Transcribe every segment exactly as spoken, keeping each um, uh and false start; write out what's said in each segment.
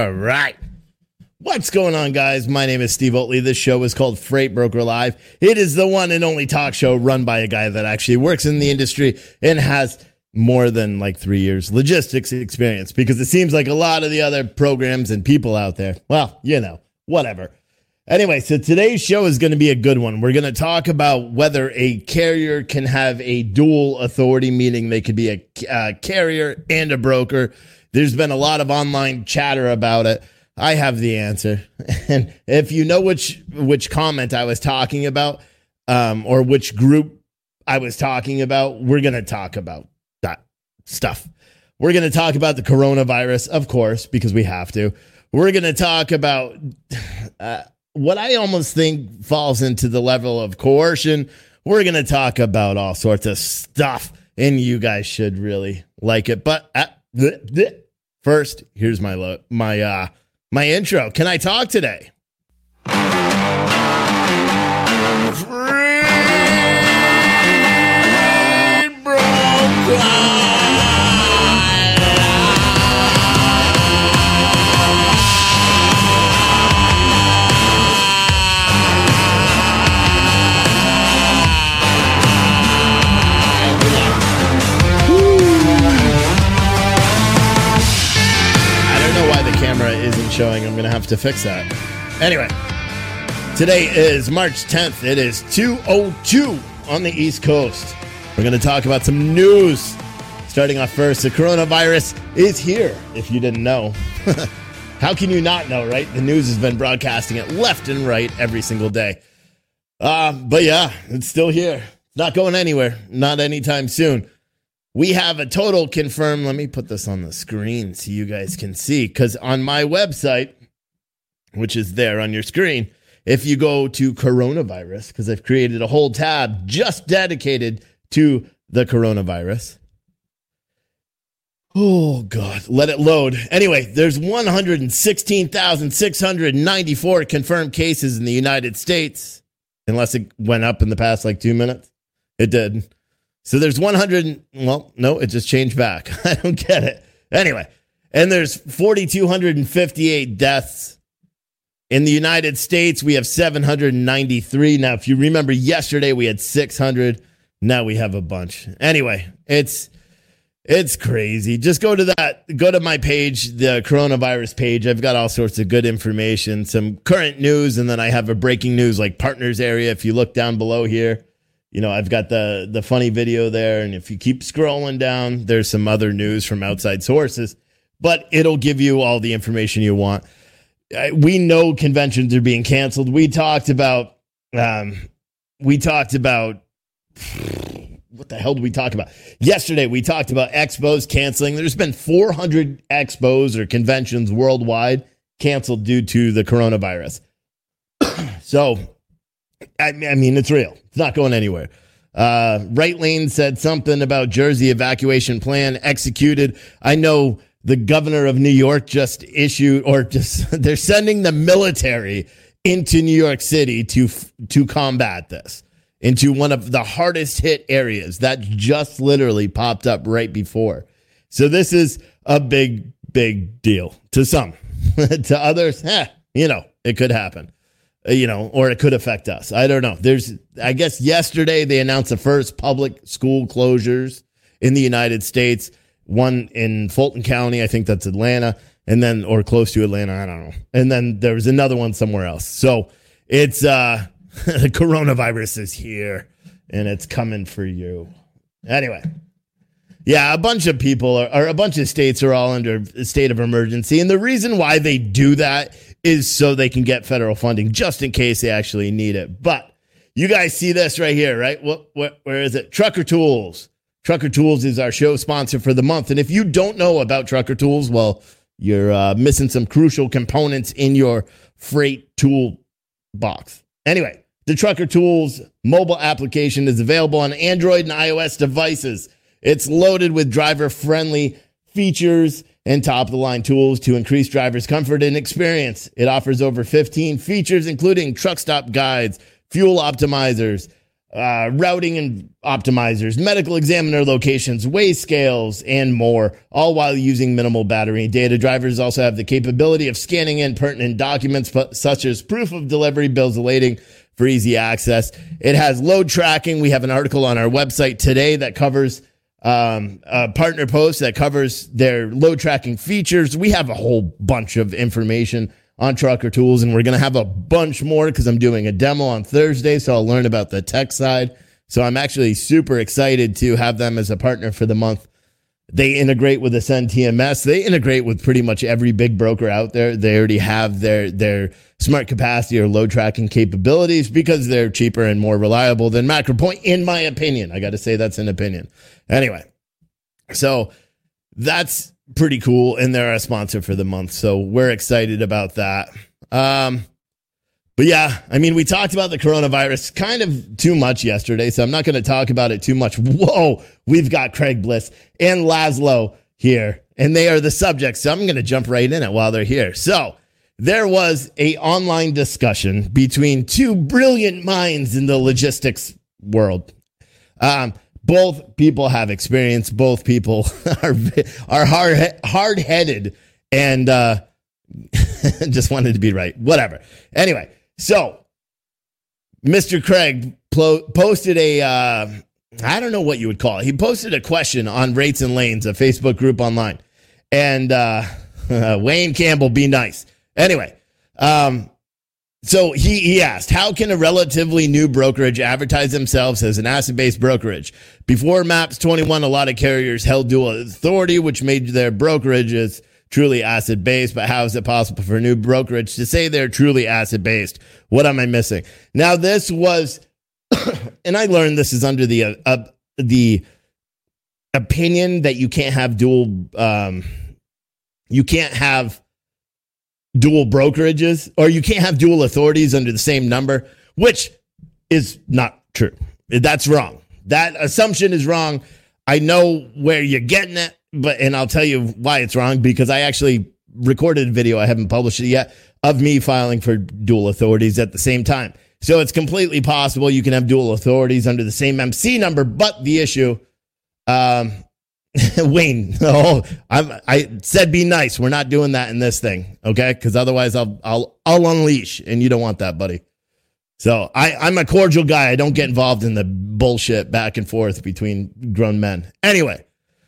All right. What's going on, guys? My name is Steve Oatley. This show is called Freight Broker Live. It is the one and only talk show run by a guy that actually works in the industry and has more than like three years logistics experience, because it seems like a lot of the other programs and people out there, well, you know, whatever. Anyway, so today's show is going to be a good one. We're going to talk about whether a carrier can have a dual authority, meaning they could be a uh, carrier and a broker. There's been a lot of online chatter about it. I have the answer. And if you know which which comment I was talking about, um, or which group I was talking about, we're going to talk about that stuff. We're going to talk about the coronavirus, of course, because we have to. We're going to talk about uh, what I almost think falls into the level of coercion. We're going to talk about all sorts of stuff, and you guys should really like it. But uh, bleh, bleh. First, here's my lo- my uh, my intro. Can I talk today? Free broker. Camera isn't showing. I'm going to have to fix that. Anyway, today is March tenth. It is two oh two on the East Coast. We're going to talk about some news. Starting off first, the coronavirus is here, if you didn't know. How can you not know, right? The news has been broadcasting it left and right every single day. Uh, but yeah, it's still here. It's not going anywhere. Not anytime soon. We have a total confirmed. Let me put this on the screen so you guys can see. Because on my website, which is there on your screen, if you go to coronavirus, because I've created a whole tab just dedicated to the coronavirus. Oh, God. Let it load. Anyway, there's one hundred sixteen thousand six hundred ninety-four confirmed cases in the United States. Unless it went up in the past like two minutes. It did. So there's one hundred, well, no, it just changed back. I don't get it. Anyway, and there's four thousand two hundred fifty-eight deaths. In the United States, we have seven hundred ninety-three. Now, if you remember yesterday, we had six hundred. Now we have a bunch. Anyway, it's it's crazy. Just go to that, go to my page, the coronavirus page. I've got all sorts of good information, some current news, and then I have a breaking news like partners area. If you look down below here, you know, I've got the, the funny video there, and if you keep scrolling down, there's some other news from outside sources, but it'll give you all the information you want. We know conventions are being canceled. We talked about, um, we talked about, what the hell did we talk about? Yesterday, we talked about expos canceling. There's been four hundred expos or conventions worldwide canceled due to the coronavirus. So, I, I mean, it's real. It's not going anywhere. Uh, Right Lane said something about Jersey evacuation plan executed. I know the governor of New York just issued, or just they're sending the military into New York City to to combat this, into one of the hardest hit areas that just literally popped up right before. So this is a big, big deal to some. To others, eh, you know, it could happen. You know, or it could affect us. I don't know. There's, I guess yesterday they announced the first public school closures in the United States. One in Fulton County, I think that's Atlanta, and then, or close to Atlanta, I don't know. And then there was another one somewhere else. So it's, uh, the coronavirus is here and it's coming for you. Anyway. Yeah, a bunch of people are, or a bunch of states are all under a state of emergency. And the reason why they do that is so they can get federal funding just in case they actually need it. But you guys see this right here, right? What, what, where is it? Trucker Tools. Trucker Tools is our show sponsor for the month. And if you don't know about Trucker Tools, well, you're uh, missing some crucial components in your freight tool box. Anyway, the Trucker Tools mobile application is available on Android and iOS devices. It's loaded with driver-friendly features and top-of-the-line tools to increase drivers' comfort and experience. It offers over fifteen features, including truck stop guides, fuel optimizers, uh, routing and optimizers, medical examiner locations, weigh scales, and more, all while using minimal battery data. Drivers also have the capability of scanning in pertinent documents such as proof of delivery, bills of lading for easy access. It has load tracking. We have an article on our website today that covers um, a partner post that covers their load tracking features. We have a whole bunch of information on Trucker Tools, and we're going to have a bunch more because I'm doing a demo on Thursday, so I'll learn about the tech side. So I'm actually super excited to have them as a partner for the month. They integrate with Ascend T M S. They integrate with pretty much every big broker out there. They already have their, their smart capacity or load tracking capabilities because they're cheaper and more reliable than MacroPoint, in my opinion. I got to say that's an opinion. Anyway, so that's pretty cool, and they're a sponsor for the month, so we're excited about that. Um, but yeah, I mean, we talked about the coronavirus kind of too much yesterday, so I'm not going to talk about it too much. Whoa, we've got Craig Bliss and Laszlo here, and they are the subject, so I'm going to jump right in it while they're here. So there was a online discussion between two brilliant minds in the logistics world. Um, Both people have experience. Both people are are hard hard headed and uh, just wanted to be right. Whatever. Anyway, so Mister Craig plo- posted a uh, I don't know what you would call it. He posted a question on Rates and Lanes, a Facebook group online, and uh, Wayne Campbell, be nice. Anyway, um, So he, he asked, how can a relatively new brokerage advertise themselves as an asset-based brokerage? Before MAPS twenty-one, a lot of carriers held dual authority, which made their brokerages truly asset-based. But how is it possible for a new brokerage to say they're truly asset-based? What am I missing? Now, this was, and I learned this is under the uh, uh, the opinion that you can't have dual, um, you can't have dual brokerages, or you can't have dual authorities under the same number, which is not true. That's wrong. That assumption is wrong. I know where you're getting it, but, and I'll tell you why it's wrong, because I actually recorded a video, I haven't published it yet, of me filing for dual authorities at the same time. So it's completely possible you can have dual authorities under the same M C number, but the issue, um, Wayne, oh, I'm, I said be nice. We're not doing that in this thing, okay? Because otherwise I'll I'll I'll unleash, and you don't want that, buddy. So I, I'm a cordial guy. I don't get involved in the bullshit back and forth between grown men. Anyway,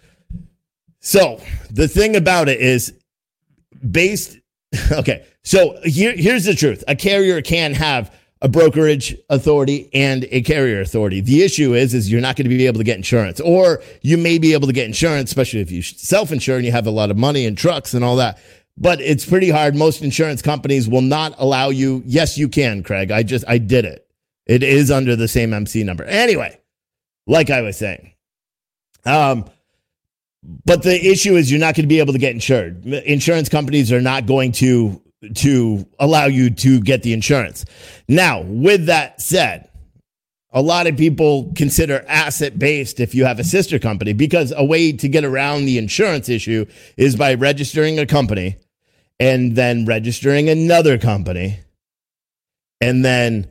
so the thing about it is based, okay, so here, here's the truth. A carrier can have a brokerage authority and a carrier authority. The issue is, is you're not going to be able to get insurance, or you may be able to get insurance, especially if you self-insure and you have a lot of money and trucks and all that. But it's pretty hard. Most insurance companies will not allow you. Yes, you can, Craig. I just, I did it. It is under the same M C number. Anyway, like I was saying, um, but the issue is you're not going to be able to get insured. Insurance companies are not going to to allow you to get the insurance. Now, with that said, a lot of people consider asset-based if you have a sister company, because a way to get around the insurance issue is by registering a company and then registering another company and then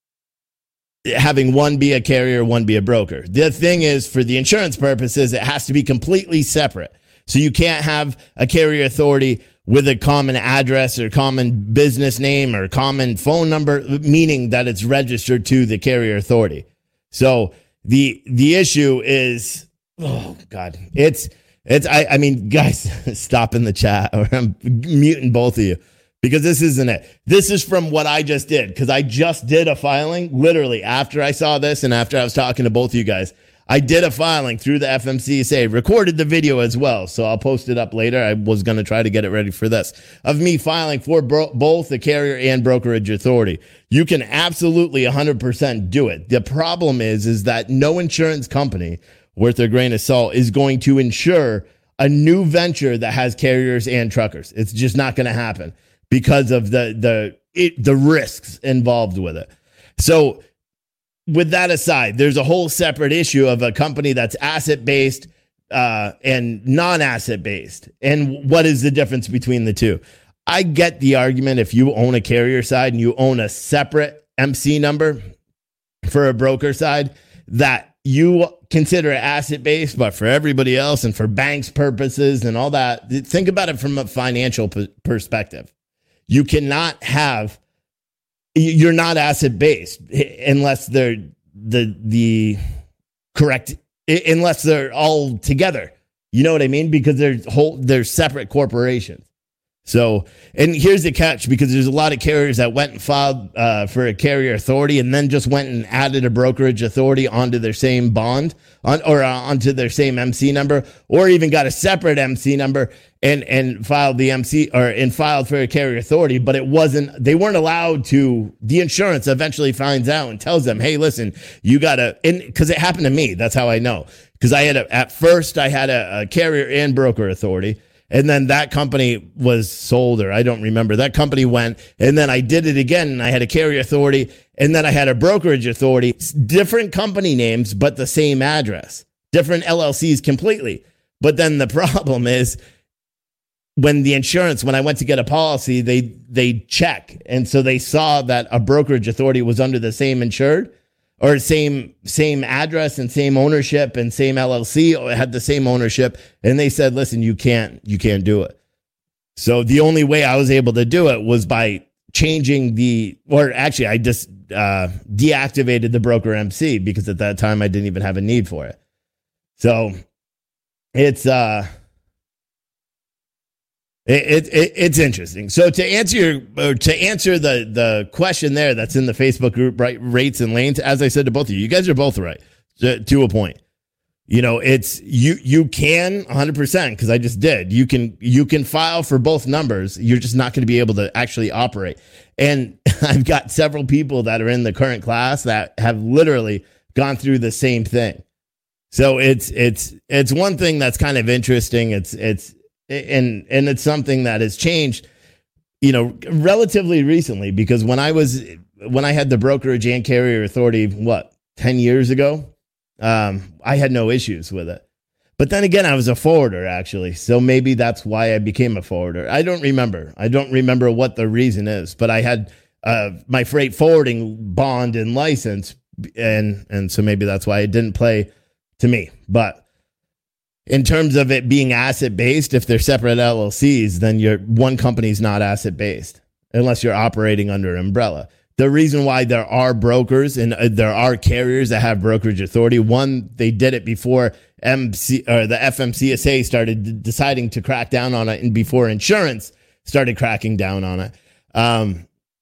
having one be a carrier, one be a broker. The thing is, for the insurance purposes, it has to be completely separate. So you can't have a carrier authority with a common address or common business name or common phone number, meaning that it's registered to the carrier authority. So the the issue is, oh God, it's it's. I, I mean, guys, stop in the chat, or I'm muting both of you, because this isn't it. This is from what I just did, because I just did a filing literally after I saw this and after I was talking to both of you guys. I did a filing through the F M C S A, recorded the video as well, so I'll post it up later. I was going to try to get it ready for this, of me filing for bro- both the carrier and brokerage authority. You can absolutely one hundred percent do it. The problem is, is that no insurance company worth their grain of salt is going to insure a new venture that has carriers and truckers. It's just not going to happen because of the the it, the risks involved with it. So, with that aside, there's a whole separate issue of a company that's asset-based uh, and non-asset-based. And what is the difference between the two? I get the argument if you own a carrier side and you own a separate M C number for a broker side that you consider asset based, but for everybody else and for banks purposes and all that, think about it from a financial p- perspective. You cannot have, you're not asset based unless they're the, the correct, unless they're all together. You know what I mean? Because they're whole, they're separate corporations. So, and here's the catch, because there's a lot of carriers that went and filed uh, for a carrier authority and then just went and added a brokerage authority onto their same bond on, or uh, onto their same M C number, or even got a separate M C number and, and filed the M C or and filed for a carrier authority, but it wasn't, they weren't allowed to, the insurance eventually finds out and tells them, hey, listen, you gotta, and cause it happened to me. That's how I know. Cause I had a, at first I had a, a carrier and broker authority. And then that company was sold, or I don't remember. That company went, and then I did it again, and I had a carrier authority, and then I had a brokerage authority. It's different company names, but the same address. Different L L Cs completely. But then the problem is, when the insurance, when I went to get a policy, they they check. And so they saw that a brokerage authority was under the same insured, or same same address and same ownership and same L L C had the same ownership, and they said, listen, you can't you can't do it. So the only way I was able to do it was by changing the, or actually I just uh, deactivated the broker M C, because at that time I didn't even have a need for it. So it's uh It, it, it's interesting. So to answer your, or to answer the, the question there that's in the Facebook group, right, rates and lanes, as I said to both of you, you guys are both right to, to a point. You know, it's, you, you can one hundred percent, because I just did. You can, you can file for both numbers. You're just not going to be able to actually operate. And I've got several people that are in the current class that have literally gone through the same thing. So it's, it's, it's one thing that's kind of interesting. It's, it's, And and it's something that has changed, you know, relatively recently, because when I was when I had the brokerage and carrier authority, what, ten years ago, um, I had no issues with it. But then again, I was a forwarder, actually. So maybe that's why I became a forwarder. I don't remember. I don't remember what the reason is, but I had uh, my freight forwarding bond and license. And, and so maybe that's why it didn't play to me. But in terms of it being asset-based, if they're separate L L Cs, then your one company's not asset-based unless you're operating under an umbrella. The reason why there are brokers and uh, there are carriers that have brokerage authority, one, they did it before M C or the F M C S A started d- deciding to crack down on it, and before insurance started cracking down on it. Um,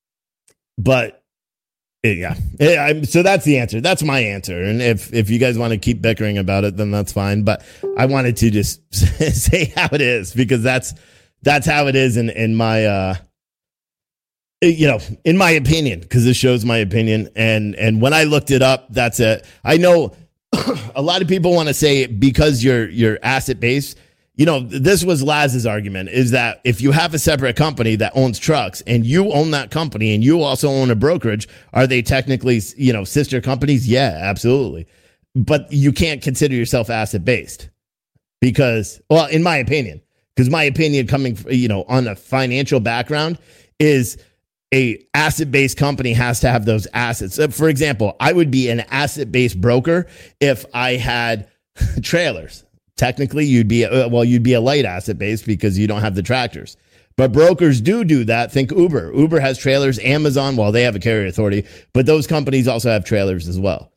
but Yeah. yeah. So that's the answer. That's my answer. And if, if you guys want to keep bickering about it, then that's fine. But I wanted to just say how it is, because that's, that's how it is in, in my, uh, you know, in my opinion, because this shows my opinion. And, and when I looked it up, that's it. I know a lot of people want to say, because you're, you're asset based, you know, this was Laz's argument, is that if you have a separate company that owns trucks and you own that company and you also own a brokerage, are they technically, you know, sister companies? Yeah, absolutely. But you can't consider yourself asset based, because, well, in my opinion, because my opinion coming, you know, on a financial background is a asset based company has to have those assets. So for example, I would be an asset based broker if I had trailers. Technically, you'd be, uh, well, you'd be a light asset base because you don't have the tractors. But brokers do do that. Think Uber. Uber has trailers. Amazon, well, they have a carrier authority, but those companies also have trailers as well.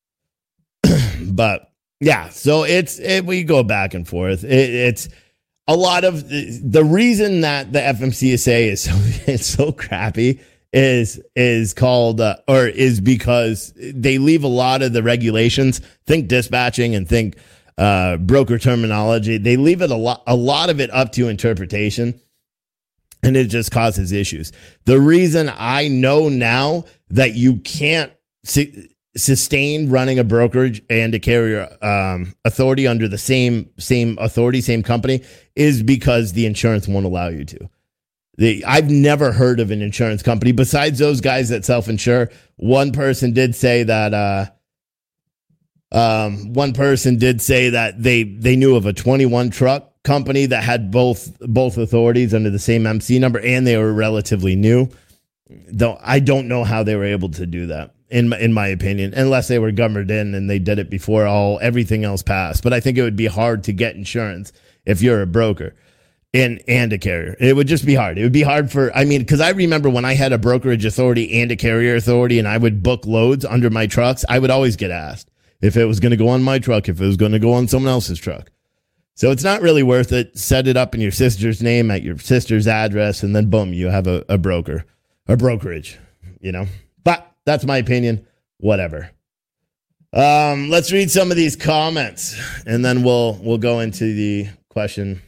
But yeah, so it's, it, we go back and forth. It, it's a lot of the, the reason that the F M C S A is so, it's so crappy is, is called, uh, or is because they leave a lot of the regulations. Think dispatching and think, Uh, broker terminology. They leave it a lot, a lot of it up to interpretation, and it just causes issues. The reason I know now that you can't su- sustain running a brokerage and a carrier um, authority under the same same authority, same company, is because the insurance won't allow you to. The, I've never heard of an insurance company besides those guys that self-insure. One person did say that. Uh, Um, one person did say that they, they knew of a twenty-one truck company that had both, both authorities under the same M C number, and they were relatively new. Though I don't know how they were able to do that. in my, in my opinion, unless they were governed in and they did it before all everything else passed. But I think it would be hard to get insurance if you're a broker and and a carrier. It would just be hard. It would be hard for, I mean, because I remember when I had a brokerage authority and a carrier authority and I would book loads under my trucks, I would always get asked if it was going to go on my truck, if it was going to go on someone else's truck. So it's not really worth it. Set it up in your sister's name at your sister's address, and then boom, you have a, a broker, a brokerage, you know. But that's my opinion. Whatever. Um, let's read some of these comments, and then we'll we'll go into the question.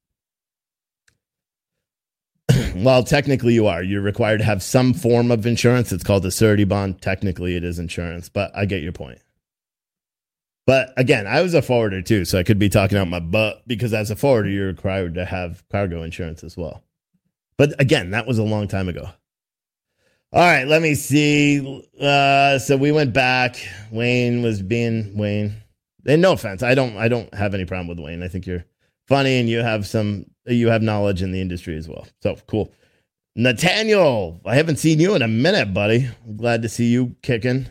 Well, technically you are. You're required to have some form of insurance. It's called a surety bond. Technically it is insurance, but I get your point. But again, I was a forwarder too, so I could be talking out my butt because as a forwarder, you're required to have cargo insurance as well. But again, that was a long time ago. All right, let me see. Uh, so we went back. Wayne was being Wayne. And no offense, I don't. I don't have any problem with Wayne. I think you're funny and you have some. You have knowledge in the industry as well. So cool. Nathaniel, I haven't seen you in a minute, buddy. I'm glad to see you kicking.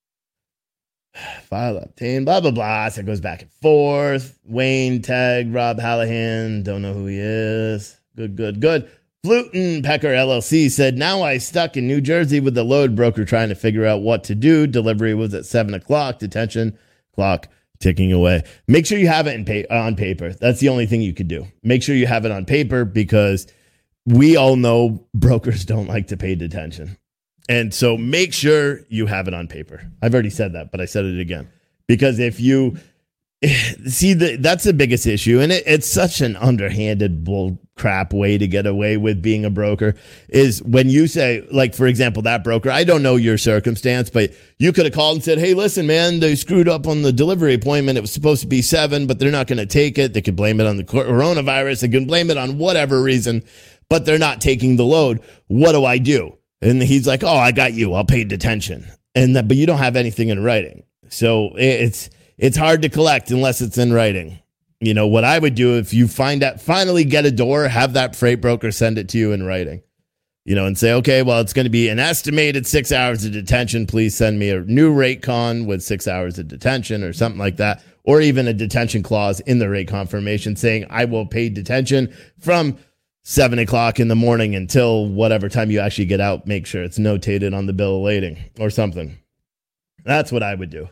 File obtained, blah, blah, blah. So it goes back and forth. Wayne, tag, Rob Hallahan. Don't know who he is. Good, good, good. Flutin Pecker L L C said, now I stuck in New Jersey with the load broker trying to figure out what to do. Delivery was at seven o'clock. Detention clock ticking away. Make sure you have it in pa- on paper. That's the only thing you could do. Make sure you have it on paper because we all know brokers don't like to pay detention. And so make sure you have it on paper. I've already said that, but I said it again. Because if you see, the, that's the biggest issue. And it, it's such an underhanded bull crap way to get away with being a broker is when you say, like, for example, that broker, I don't know your circumstance, but you could have called and said, hey, listen, man, they screwed up on the delivery appointment. It was supposed to be seven, but they're not going to take it. They could blame it on the coronavirus. They can blame it on whatever reason, but they're not taking the load. What do I do? And he's like, oh, I got you. I'll pay detention. And that, but you don't have anything in writing. So it's it's hard to collect unless it's in writing. You know, what I would do if you find out, finally get a door, have that freight broker send it to you in writing. You know, and say, okay, well, it's going to be an estimated six hours of detention. Please send me a new rate con with six hours of detention or something like that. Or even a detention clause in the rate confirmation saying I will pay detention from seven o'clock in the morning until whatever time you actually get out. Make sure it's notated on the bill of lading or something. That's what I would do.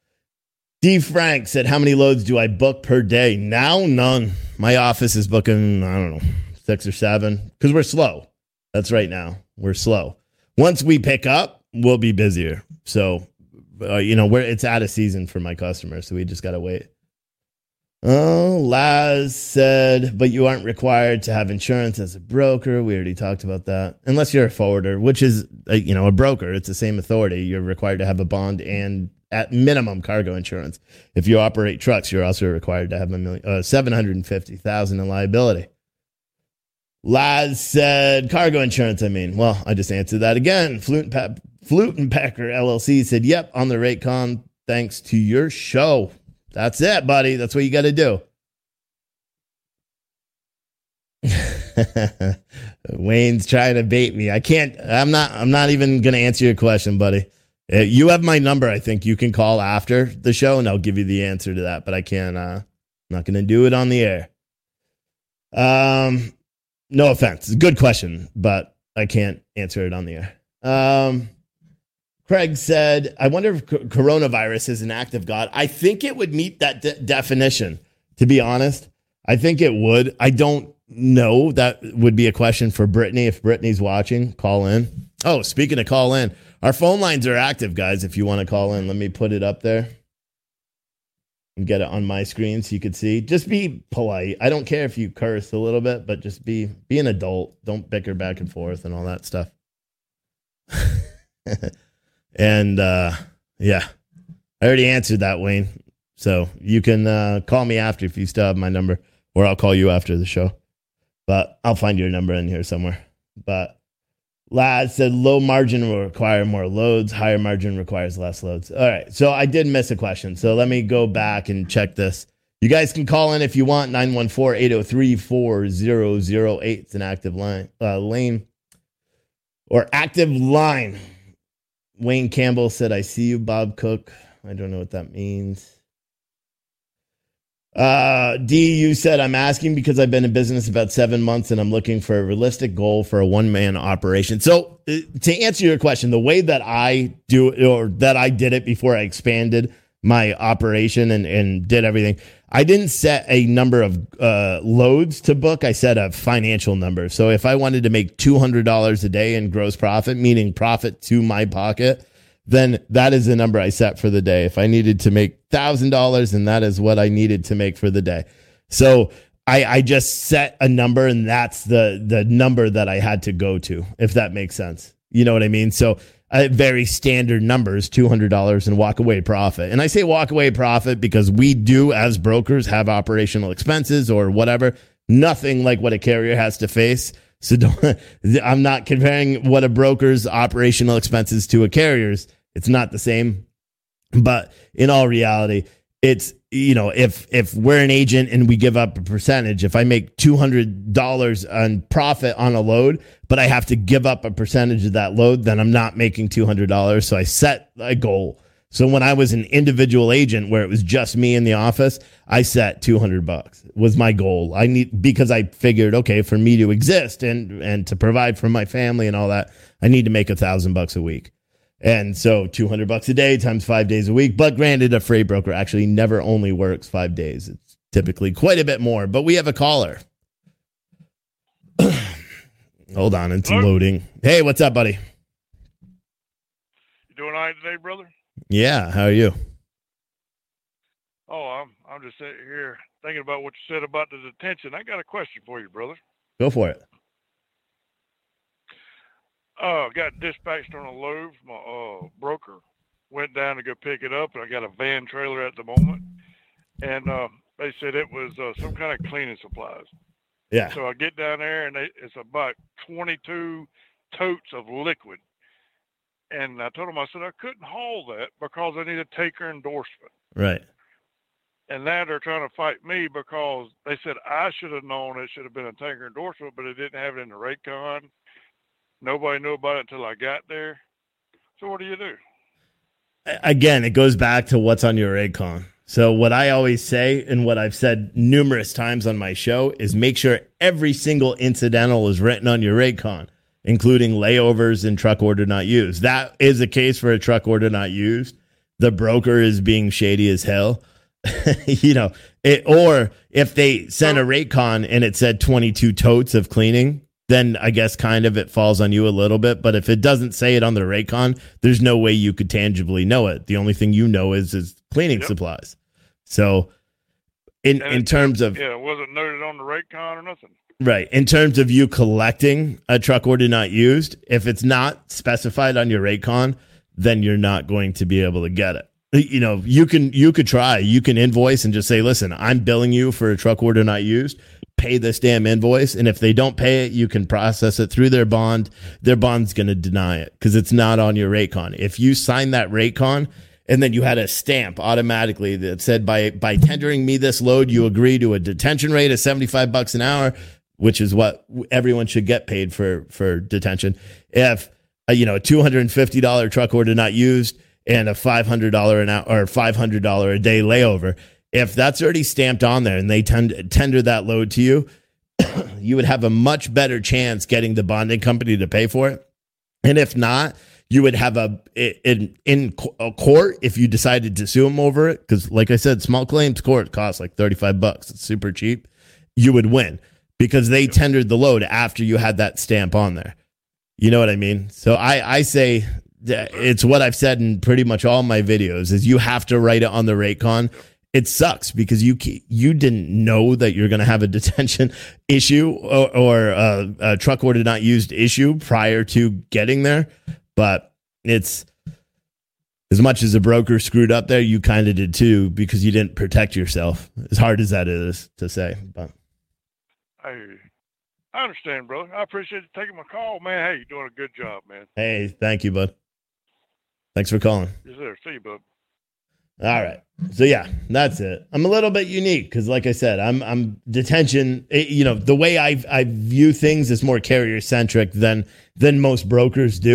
D. Frank said, how many loads do I book per day? Now, none. My office is booking, I don't know, six or seven because we're slow. That's right now. We're slow. Once we pick up, we'll be busier. So, uh, you know, we're, it's out of season for my customers. So we just got to wait. Oh, Laz said, but you aren't required to have insurance as a broker. We already talked about that. Unless you're a forwarder, which is, a, you know, a broker. It's the same authority. You're required to have a bond and at minimum cargo insurance. If you operate trucks, you're also required to have a million, uh, seven hundred fifty thousand in liability. Laz said, cargo insurance, I mean. Well, I just answered that again. Flute and, Flute and Pecker L L C said, yep, on the rate con, thanks to your show. That's it, buddy. That's what you got to do. Wayne's trying to bait me. I can't, I'm not, I'm not even going to answer your question, buddy. Uh, you have my number. I think you can call after the show and I'll give you the answer to that, but I can't, uh, I'm not going to do it on the air. Um, no offense. Good question, but I can't answer it on the air. Um, Craig said, I wonder if coronavirus is an act of God. I think it would meet that de- definition, to be honest. I think it would. I don't know. That would be a question for Brittany. If Brittany's watching, call in. Oh, speaking of call in, our phone lines are active, guys, if you want to call in. Let me put it up there and get it on my screen so you can see. Just be polite. I don't care if you curse a little bit, but just be, be an adult. Don't bicker back and forth and all that stuff. And, uh, yeah, I already answered that, Wayne. So you can uh, call me after if you still have my number, or I'll call you after the show. But I'll find your number in here somewhere. But Lad said low margin will require more loads. Higher margin requires less loads. All right. So I did miss a question. So let me go back and check this. You guys can call in if you want. nine one four, eight oh three, four oh oh eight. It's an active line, uh, lane or active line. Wayne Campbell said, I see you, Bob Cook. I don't know what that means. Uh, D, you said, I'm asking because I've been in business about seven months and I'm looking for a realistic goal for a one-man operation. So uh, to answer your question, the way that I do it, or that I did it before I expanded my operation and, and did everything, I didn't set a number of uh, loads to book. I set a financial number. So if I wanted to make two hundred dollars a day in gross profit, meaning profit to my pocket, then that is the number I set for the day. If I needed to make one thousand dollars, then that is what I needed to make for the day. So I, I just set a number, and that's the the number that I had to go to, if that makes sense. You know what I mean? So uh, very standard numbers, two hundred dollars and walk away profit. And I say walk away profit because we do, as brokers, have operational expenses or whatever. Nothing like what a carrier has to face. So don't, I'm not comparing what a broker's operational expenses to a carrier's. It's not the same, but in all reality, it's, you know, if, if we're an agent and we give up a percentage, if I make two hundred dollars on profit on a load, but I have to give up a percentage of that load, then I'm not making two hundred dollars. So I set a goal. So when I was an individual agent where it was just me in the office, I set two hundred bucks was my goal. I need, because I figured, okay, for me to exist and, and to provide for my family and all that, I need to make a thousand bucks a week. And so two hundred bucks a day times five days a week. But granted, a freight broker actually never only works five days. It's typically quite a bit more. But we have a caller. Hold on, it's Hello? Loading. Hey, what's up, buddy? You doing all right today, brother? Yeah, how are you? Oh, I'm I'm just sitting here thinking about what you said about the detention. I got a question for you, brother. Go for it. Uh, got dispatched on a load from a uh, broker. Went down to go pick it up, and I got a van trailer at the moment. And uh, they said it was uh, some kind of cleaning supplies. Yeah. So I get down there, and they, it's about twenty-two totes of liquid. And I told them, I said, I couldn't haul that because I need a taker endorsement. Right. And now they're trying to fight me because they said I should have known it should have been a taker endorsement, but it didn't have it in the Raycon. Nobody knew about it until I got there. So what do you do? Again, it goes back to what's on your Raycon. So what I always say, and what I've said numerous times on my show, is make sure every single incidental is written on your Raycon, including layovers and truck order not used. That is the case for a truck order not used. The broker is being shady as hell. you know, it, or if they sent a Raycon and it said twenty-two totes of cleaning, then I guess kind of it falls on you a little bit. But if it doesn't say it on the Raycon, there's no way you could tangibly know it. The only thing you know is is cleaning yep. supplies. So in, in terms of... Yeah, it wasn't noted on the Raycon or nothing. Right. In terms of you collecting a truck order not used, if it's not specified on your Raycon, then you're not going to be able to get it. You know, you can you could try. You can invoice and just say, listen, I'm billing you for a truck order not used. Pay this damn invoice. And if they don't pay it, you can process it through their bond. Their bond's going to deny it because it's not on your Raycon. If you sign that Raycon and then you had a stamp automatically that said by by tendering me this load, you agree to a detention rate of seventy-five bucks an hour, which is what everyone should get paid for, for detention. If, uh, you know, a two hundred fifty dollars truck order not used and a five hundred dollars an hour or five hundred dollars a day layover, if that's already stamped on there and they tend, tender that load to you, you would have a much better chance getting the bonding company to pay for it. And if not, you would have a in, in a court if you decided to sue them over it. Because like I said, small claims court costs like thirty-five bucks. It's super cheap. You would win because they tendered the load after you had that stamp on there. You know what I mean? So I, I say it's what I've said in pretty much all my videos is you have to write it on the Raycon. It sucks because you you didn't know that you're going to have a detention issue or, or a, a truck order not used issue prior to getting there. But it's as much as a broker screwed up there, you kind of did too because you didn't protect yourself. As hard as that is to say, but I I understand, brother. I appreciate you taking my call, man. Hey, you're doing a good job, man. Hey, thank you, bud. Thanks for calling. Yes, sir. See you, bud. All right. So yeah, that's it. I'm a little bit unique because, like I said, I'm I'm detention. It, you know, the way I I view things is more carrier centric than than most brokers do.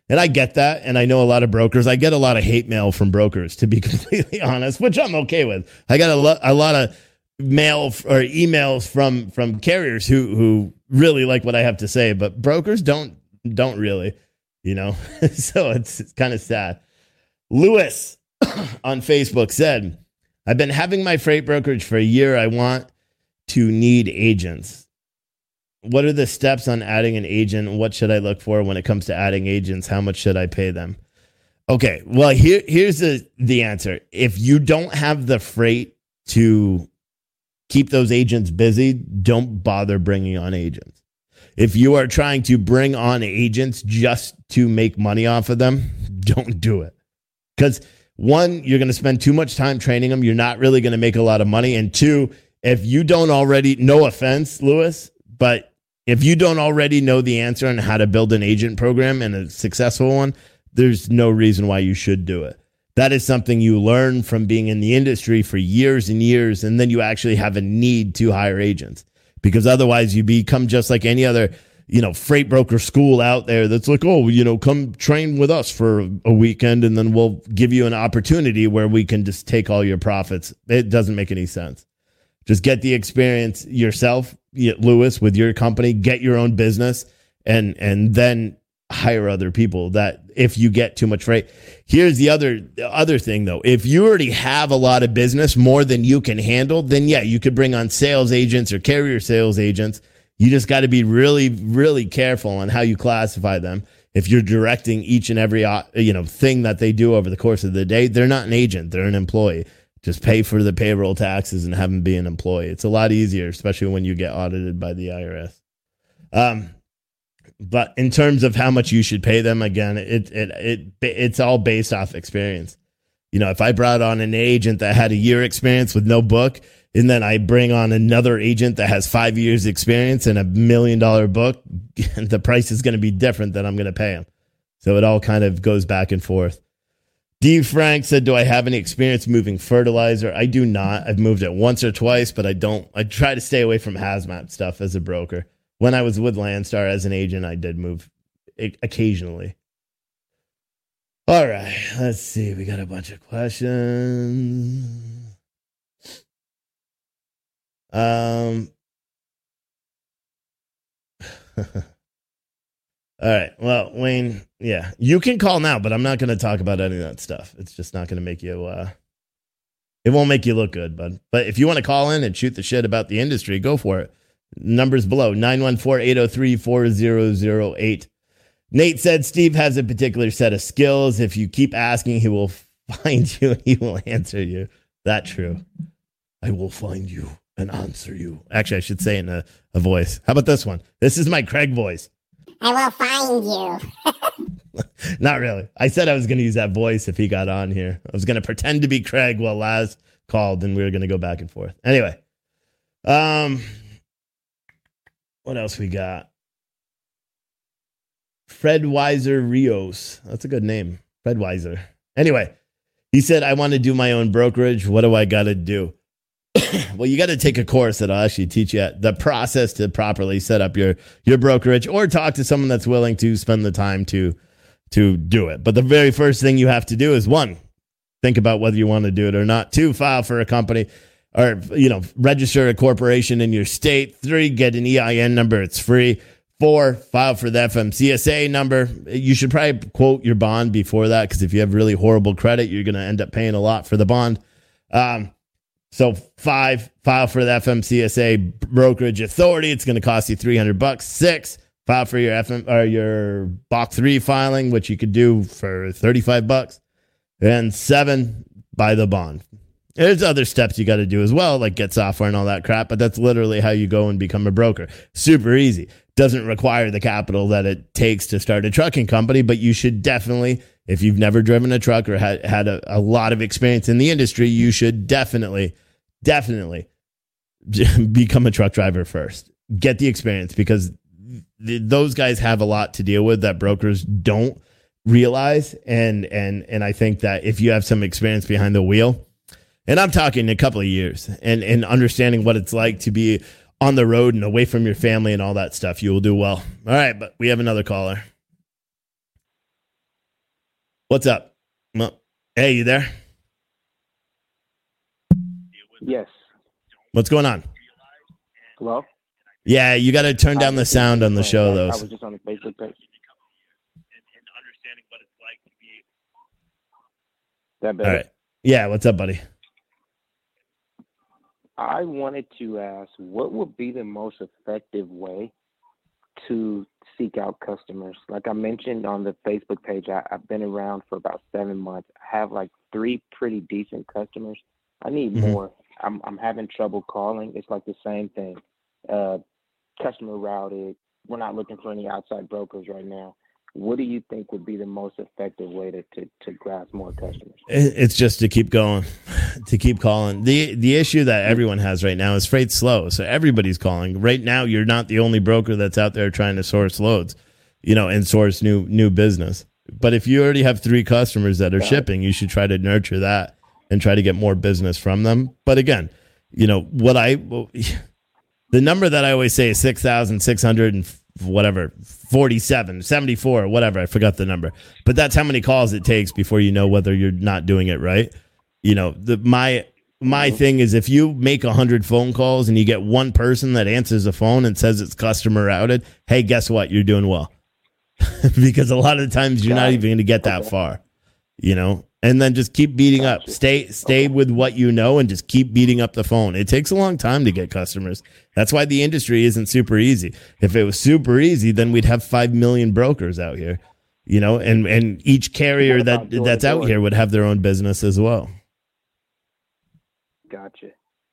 And I get that. And I know a lot of brokers. I get a lot of hate mail from brokers, to be completely honest, which I'm okay with. I got a, lo- a lot of mail f- or emails from from carriers who who really like what I have to say, but brokers don't don't really, you know. So it's, it's kind of sad. Lewis on Facebook said, I've been having my freight brokerage for a year. I want to need agents. What are the steps on adding an agent? What should I look for when it comes to adding agents? How much should I pay them? Okay, well, here here's the, the answer. If you don't have the freight to keep those agents busy, don't bother bringing on agents. If you are trying to bring on agents just to make money off of them, don't do it. Because one, you're going to spend too much time training them. You're not really going to make a lot of money. And two, if you don't already, no offense, Lewis, but if you don't already know the answer on how to build an agent program and a successful one, there's no reason why you should do it. That is something you learn from being in the industry for years and years, and then you actually have a need to hire agents. Because otherwise you become just like any other, you know, freight broker school out there that's like, oh, you know, come train with us for a weekend and then we'll give you an opportunity where we can just take all your profits. It doesn't make any sense. Just get the experience yourself, Lewis, with your company, get your own business, and and then hire other people. That if you get too much freight. Here's the other the other thing, though. If you already have a lot of business, more than you can handle, then yeah, you could bring on sales agents or carrier sales agents. You just got to be really, really careful on how you classify them. If you're directing each and every you know thing that they do over the course of the day, they're not an agent, they're an employee. Just pay for the payroll taxes and have them be an employee. It's a lot easier, especially when you get audited by the I R S. Um, but in terms of how much you should pay them, again, it it it it's all based off experience. You know, if I brought on an agent that had a year experience with no book, and then I bring on another agent that has five years experience and a million dollar book, the price is going to be different than I'm going to pay them. So it all kind of goes back and forth. D. Frank said, do I have any experience moving fertilizer? I do not. I've moved it once or twice, but I don't. I try to stay away from hazmat stuff as a broker. When I was with Landstar as an agent, I did move occasionally. All right, let's see. We got a bunch of questions. Um. All right. Well, Wayne, yeah, you can call now, but I'm not going to talk about any of that stuff. It's just not going to make you, uh, it won't make you look good, bud. But if you want to call in and shoot the shit about the industry, go for it. Numbers below, nine one four, eight oh three, four oh oh eight. Nate said Steve has a particular set of skills. If you keep asking, he will find you. He will answer you. That's true. I will find you and answer you. Actually, I should say it in a, a voice. How about this one? This is my Craig voice. I will find you. Not really. I said I was going to use that voice if he got on here. I was going to pretend to be Craig while Laz called, and we were going to go back and forth. Anyway, um, what else we got? Fred Weiser Rios. That's a good name. Fred Weiser. Anyway, he said, I want to do my own brokerage. What do I got to do? Well, you got to take a course that'll actually teach you the process to properly set up your, your brokerage, or talk to someone that's willing to spend the time to, to do it. But the very first thing you have to do is, one, think about whether you want to do it or not. Two, file for a company, or, you know, register a corporation in your state. Three, get an E I N number. It's free. Four, file for the F M C S A number. You should probably quote your bond before that, because if you have really horrible credit, you're going to end up paying a lot for the bond. Um, So five, file for the F M C S A brokerage authority. It's going to cost you three hundred bucks. Six, file for your F M or your B O C three filing, which you could do for thirty-five bucks. And seven, buy the bond. There's other steps you got to do as well, like get software and all that crap, but that's literally how you go and become a broker. Super easy. Doesn't require the capital that it takes to start a trucking company, but you should definitely, if you've never driven a truck or had, had a, a lot of experience in the industry, you should definitely Definitely become a truck driver first. Get the experience, because th- those guys have a lot to deal with that brokers don't realize. And, and, and I think that if you have some experience behind the wheel, and I'm talking a couple of years, and, and understanding what it's like to be on the road and away from your family and all that stuff, you will do well. All right, but we have another caller. What's up? Well, hey, you there? Yes. What's going on? Hello? Yeah, you got to turn down the sound on the show, though. I was just on the Facebook page. That better? All right. Yeah, what's up, buddy? I wanted to ask, what would be the most effective way to seek out customers? Like I mentioned on the Facebook page, I, I've been around for about seven months. I have like three pretty decent customers. I need Mm-hmm. more. I'm I'm having trouble calling. It's like the same thing. Uh, customer routed. We're not looking for any outside brokers right now. What do you think would be the most effective way to, to, to grasp more customers? It's just to keep going, to keep calling. The the issue that everyone has right now is freight's slow. So everybody's calling. Right now, you're not the only broker that's out there trying to source loads, you know, and source new new business. But if you already have three customers that are Yeah. shipping, you should try to nurture that and try to get more business from them. But again, you know, what I, the number that I always say is six thousand six hundred and whatever, forty-seven, seventy-four, whatever. I forgot the number, but that's how many calls it takes before you know whether you're not doing it right. You know, the, my, my thing is if you make a hundred phone calls and you get one person that answers the phone and says it's customer routed, hey, guess what? You're doing well. Because a lot of the times you're not even going to get that Okay. far, you know, and then just keep beating up, Gotcha. stay, stay with what you know and just keep beating up the phone. It takes a long time to get customers. That's why the industry isn't super easy. If it was super easy, then we'd have five million brokers out here, you know, and, and each carrier What that about door that's to out door? here would have their own business as well. Gotcha.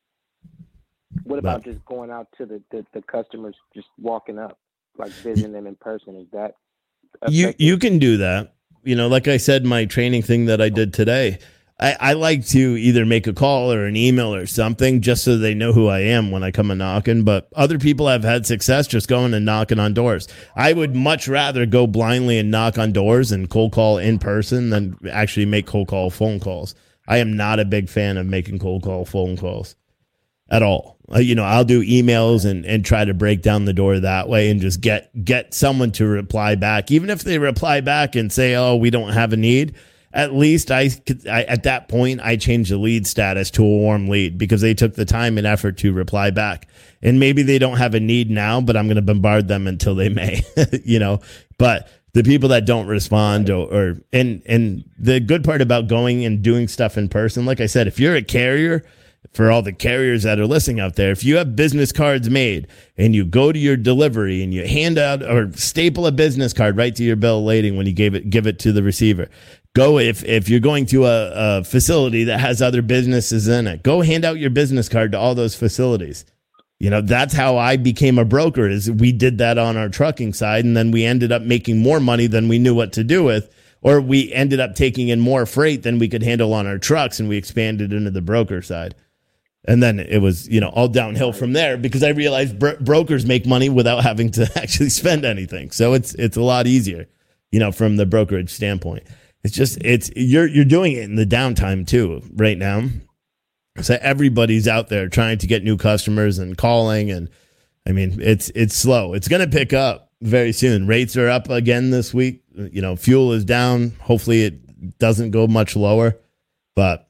What about just going out to the, the, the customers, just walking up, like visiting them in person? Is that You effective? you can do that. You know, like I said, my training thing that I did today, I, I like to either make a call or an email or something just so they know who I am when I come a knocking. But other people have had success just going and knocking on doors. I would much rather go blindly and knock on doors and cold call in person than actually make cold call phone calls. I am not a big fan of making cold call phone calls at all. Uh, you know, I'll do emails and, and try to break down the door that way and just get, get someone to reply back. Even if they reply back and say, oh, we don't have a need, at least I, could, I at that point, I change the lead status to a warm lead because they took the time and effort to reply back. And maybe they don't have a need now, but I'm going to bombard them until they may, you know, but the people that don't respond or, or and, and the good part about going and doing stuff in person, like I said, if you're a carrier, for all the carriers that are listening out there, if you have business cards made and you go to your delivery and you hand out or staple a business card right to your bill of lading when you gave it, give it to the receiver, go if, if you're going to a, a facility that has other businesses in it, go hand out your business card to all those facilities. You know, that's how I became a broker is we did that on our trucking side. And then we ended up making more money than we knew what to do with, or we ended up taking in more freight than we could handle on our trucks. And we expanded into the broker side. And then it was, you know, all downhill from there because I realized bro- brokers make money without having to actually spend anything. So it's it's a lot easier, you know, from the brokerage standpoint. It's just it's you're you're doing it in the downtime too right now. So everybody's out there trying to get new customers and calling, and I mean it's it's slow. It's going to pick up very soon. Rates are up again this week. You know, fuel is down. Hopefully it doesn't go much lower, but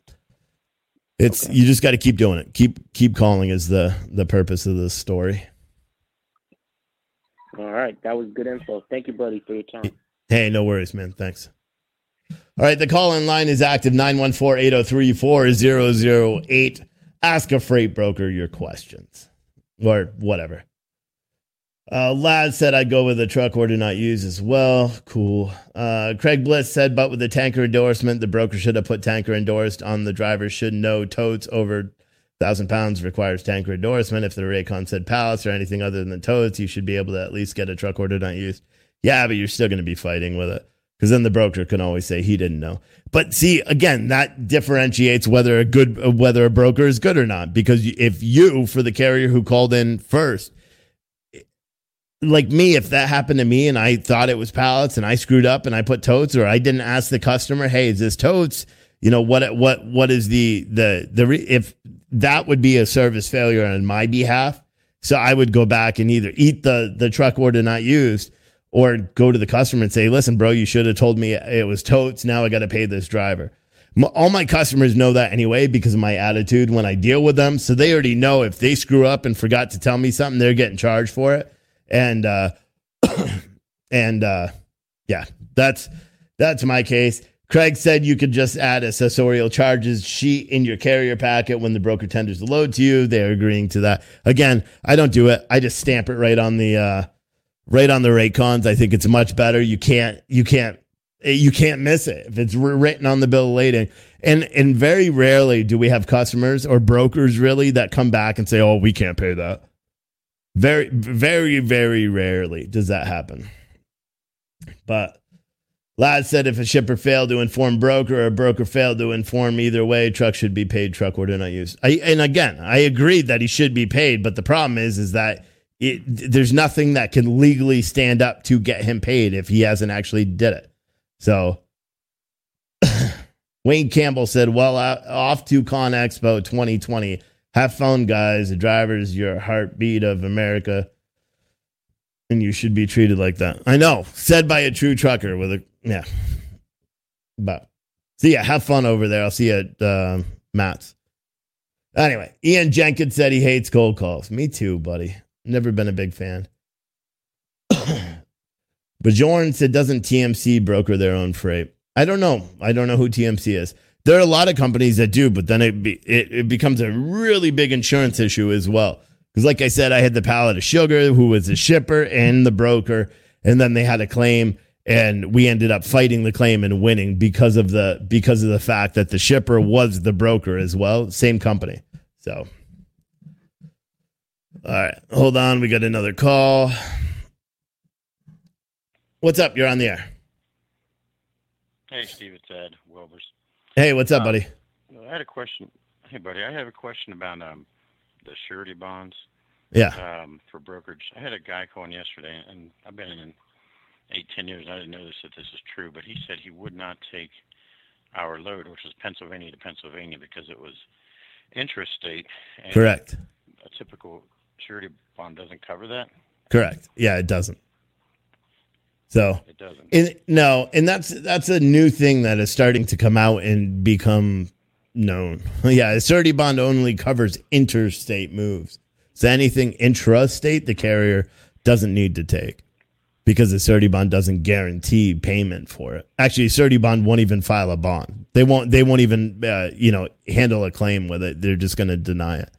It's okay. You just got to keep doing it. Keep keep calling is the the purpose of this story. All right, that was good info. Thank you, buddy, for your time. Hey, no worries, man. Thanks. All right, the call-in line is active, nine one four, eight oh three, four oh oh eight. Ask a freight broker your questions or whatever. Uh, Lad said I'd go with a truck order not used as well. Cool. Uh, Craig Bliss said, but with the tanker endorsement, the broker should have put tanker endorsed on the driver should know totes over one thousand pounds requires tanker endorsement. If the Raycon said pallets or anything other than totes, you should be able to at least get a truck order not used. Yeah, but you're still going to be fighting with it because then the broker can always say he didn't know. But see, again, that differentiates whether a good whether a broker is good or not, because if you, for the carrier who called in first, like me, if that happened to me and I thought it was pallets and I screwed up and I put totes, or I didn't ask the customer, hey, is this totes? You know, what, what, what is the, the, the, re- if that would be a service failure on my behalf. So I would go back and either eat the, the truck order not used, or go to the customer and say, listen, bro, you should have told me it was totes. Now I got to pay this driver. All my customers know that anyway because of my attitude when I deal with them. So they already know if they screw up and forgot to tell me something, they're getting charged for it. And, uh, and, uh, yeah, that's, that's my case. Craig said you could just add a accessorial charges sheet in your carrier packet when the broker tenders the load to you. They're agreeing to that. Again, I don't do it. I just stamp it right on the, uh, right on the rate cons. I think it's much better. You can't, you can't, you can't miss it if it's written on the bill of lading. And, and very rarely do we have customers or brokers really that come back and say, oh, we can't pay that. Very, very, very rarely does that happen. But Lad said if a shipper failed to inform broker or a broker failed to inform either way, truck should be paid, truck order not used. I, and again, I agree that he should be paid, but the problem is, is that it, there's nothing that can legally stand up to get him paid if he hasn't actually did it. So Wayne Campbell said, well, uh, off to Con Expo twenty twenty. Have fun, guys. The driver's your heartbeat of America, and you should be treated like that. I know. Said by a true trucker with a, yeah. But, so yeah, have fun over there. I'll see you at uh, Matt's. Anyway, Ian Jenkins said he hates cold calls. Me too, buddy. Never been a big fan. Bajorn said, doesn't T M C broker their own freight? I don't know. I don't know who T M C is. There are a lot of companies that do, but then it be, it, it becomes a really big insurance issue as well. Because like I said, I had the pallet of sugar who was the shipper and the broker, and then they had a claim, and we ended up fighting the claim and winning because of the because of the fact that the shipper was the broker as well, same company. So, all right, hold on, we got another call. What's up? You're on the air. Hey, Steve, it's Ed Wilbers. Hey, what's up, um, buddy? I had a question. Hey, buddy, I have a question about um, the surety bonds. Yeah. Um, for brokerage. I had a guy calling yesterday, and I've been in eight, ten years. And I didn't know this that this is true, but he said he would not take our load, which was Pennsylvania to Pennsylvania, because it was intrastate. And Correct. A typical surety bond doesn't cover that. Correct. Yeah, it doesn't. So it doesn't. And, no, and that's that's a new thing that is starting to come out and become known. Yeah, a surety bond only covers interstate moves. So anything intrastate, the carrier doesn't need to take because the surety bond doesn't guarantee payment for it. Actually, surety bond won't even file a bond. They won't. They won't even uh, you know handle a claim with it. They're just going to deny it.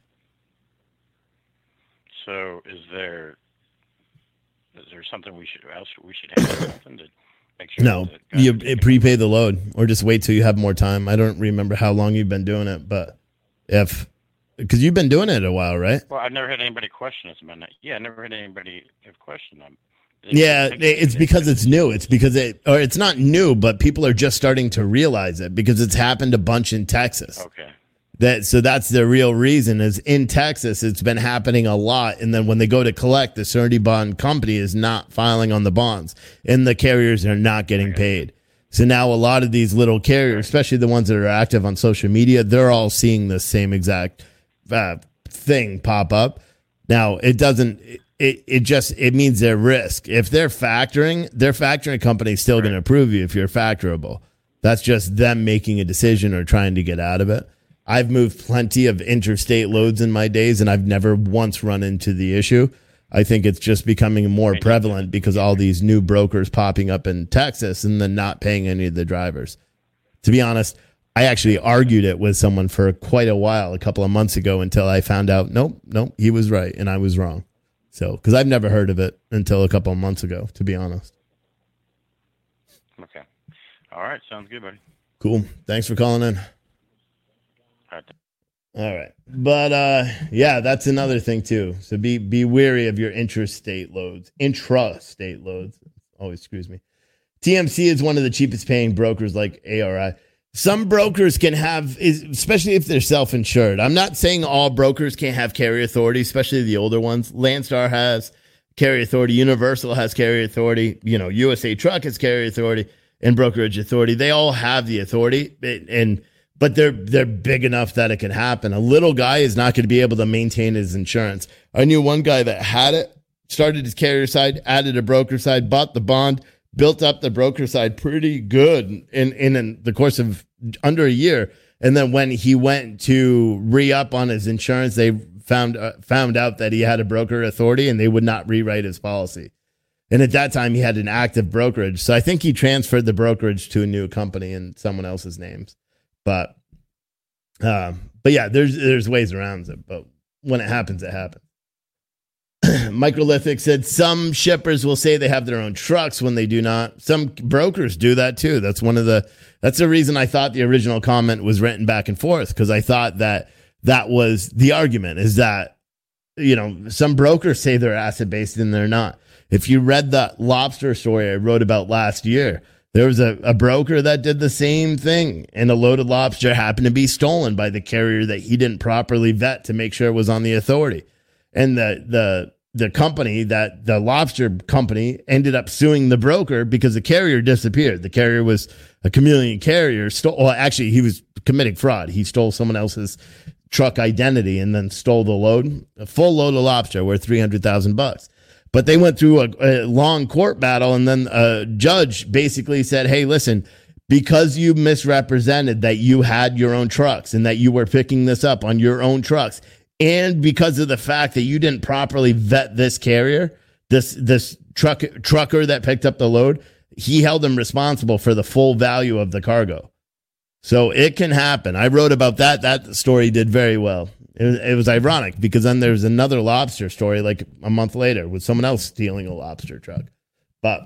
So is there? Is there something we should else we should have something to make sure? No, that you prepay the load, or just wait till you have more time. I don't remember how long you've been doing it, but if because you've been doing it a while, right? Well, I've never had anybody question us about that. Yeah, I never had anybody have questioned them. Yeah, it's because it's new. It's because it, or it's not new, but people are just starting to realize it because it's happened a bunch in Texas. Okay. That so that's the real reason is in Texas it's been happening a lot, and then when they go to collect, the surety bond company is not filing on the bonds, and the carriers are not getting paid. So now a lot of these little carriers, especially the ones that are active on social media, they're all seeing the same exact uh, thing pop up. Now it doesn't. It it just it means their risk. If they're factoring, their factoring company is still going to approve you if you're factorable. That's just them making a decision or trying to get out of it. I've moved plenty of interstate loads in my days, and I've never once run into the issue. I think it's just becoming more prevalent because all these new brokers popping up in Texas and then not paying any of the drivers. To be honest, I actually argued it with someone for quite a while, a couple of months ago, until I found out, nope, nope, he was right and I was wrong. So, because I've never heard of it until a couple of months ago, to be honest. Okay. All right. Sounds good, buddy. Cool. Thanks for calling in. All right. All right. But, uh, yeah, that's another thing, too. So be be wary of your intrastate loads. Intrastate loads. Always screws me. T M C is one of the cheapest paying brokers like A R I. Some brokers can have, especially if they're self-insured. I'm not saying all brokers can't have carrier authority, especially the older ones. Landstar has carrier authority. Universal has carrier authority. You know, U S A Truck has carrier authority and brokerage authority. They all have the authority, and but they're they're big enough that it can happen. A little guy is not going to be able to maintain his insurance. I knew one guy that had it. started his carrier side, added a broker side, bought the bond, built up the broker side pretty good in, in, in the course of under a year. And then when he went to re-up on his insurance, they found uh, found out that he had a broker authority and they would not rewrite his policy. And at that time, he had an active brokerage. So I think he transferred the brokerage to a new company in someone else's names. But, um, but yeah, there's there's ways around it. But when it happens, it happens. Microlithic said some shippers will say they have their own trucks when they do not. Some brokers do that too. That's one of the, that's the reason I thought the original comment was written back and forth, because I thought that that was the argument, is that, you know, some brokers say they're asset based and they're not. If you read the lobster story I wrote about last year, there was a, a broker that did the same thing, and a loaded lobster happened to be stolen by the carrier that he didn't properly vet to make sure it was on the authority. And the the the company, that the lobster company, ended up suing the broker because the carrier disappeared. The carrier was a chameleon carrier. Stole, well, actually, he was committing fraud. He stole someone else's truck identity and then stole the load, a full load of lobster worth three hundred thousand bucks. But they went through a, a long court battle, and then a judge basically said, hey, listen, because you misrepresented that you had your own trucks and that you were picking this up on your own trucks, and because of the fact that you didn't properly vet this carrier, this this truck trucker that picked up the load, he held him responsible for the full value of the cargo. So it can happen. I wrote about that. That story did very well. It was, it was ironic because then there was another lobster story like a month later with someone else stealing a lobster truck. But,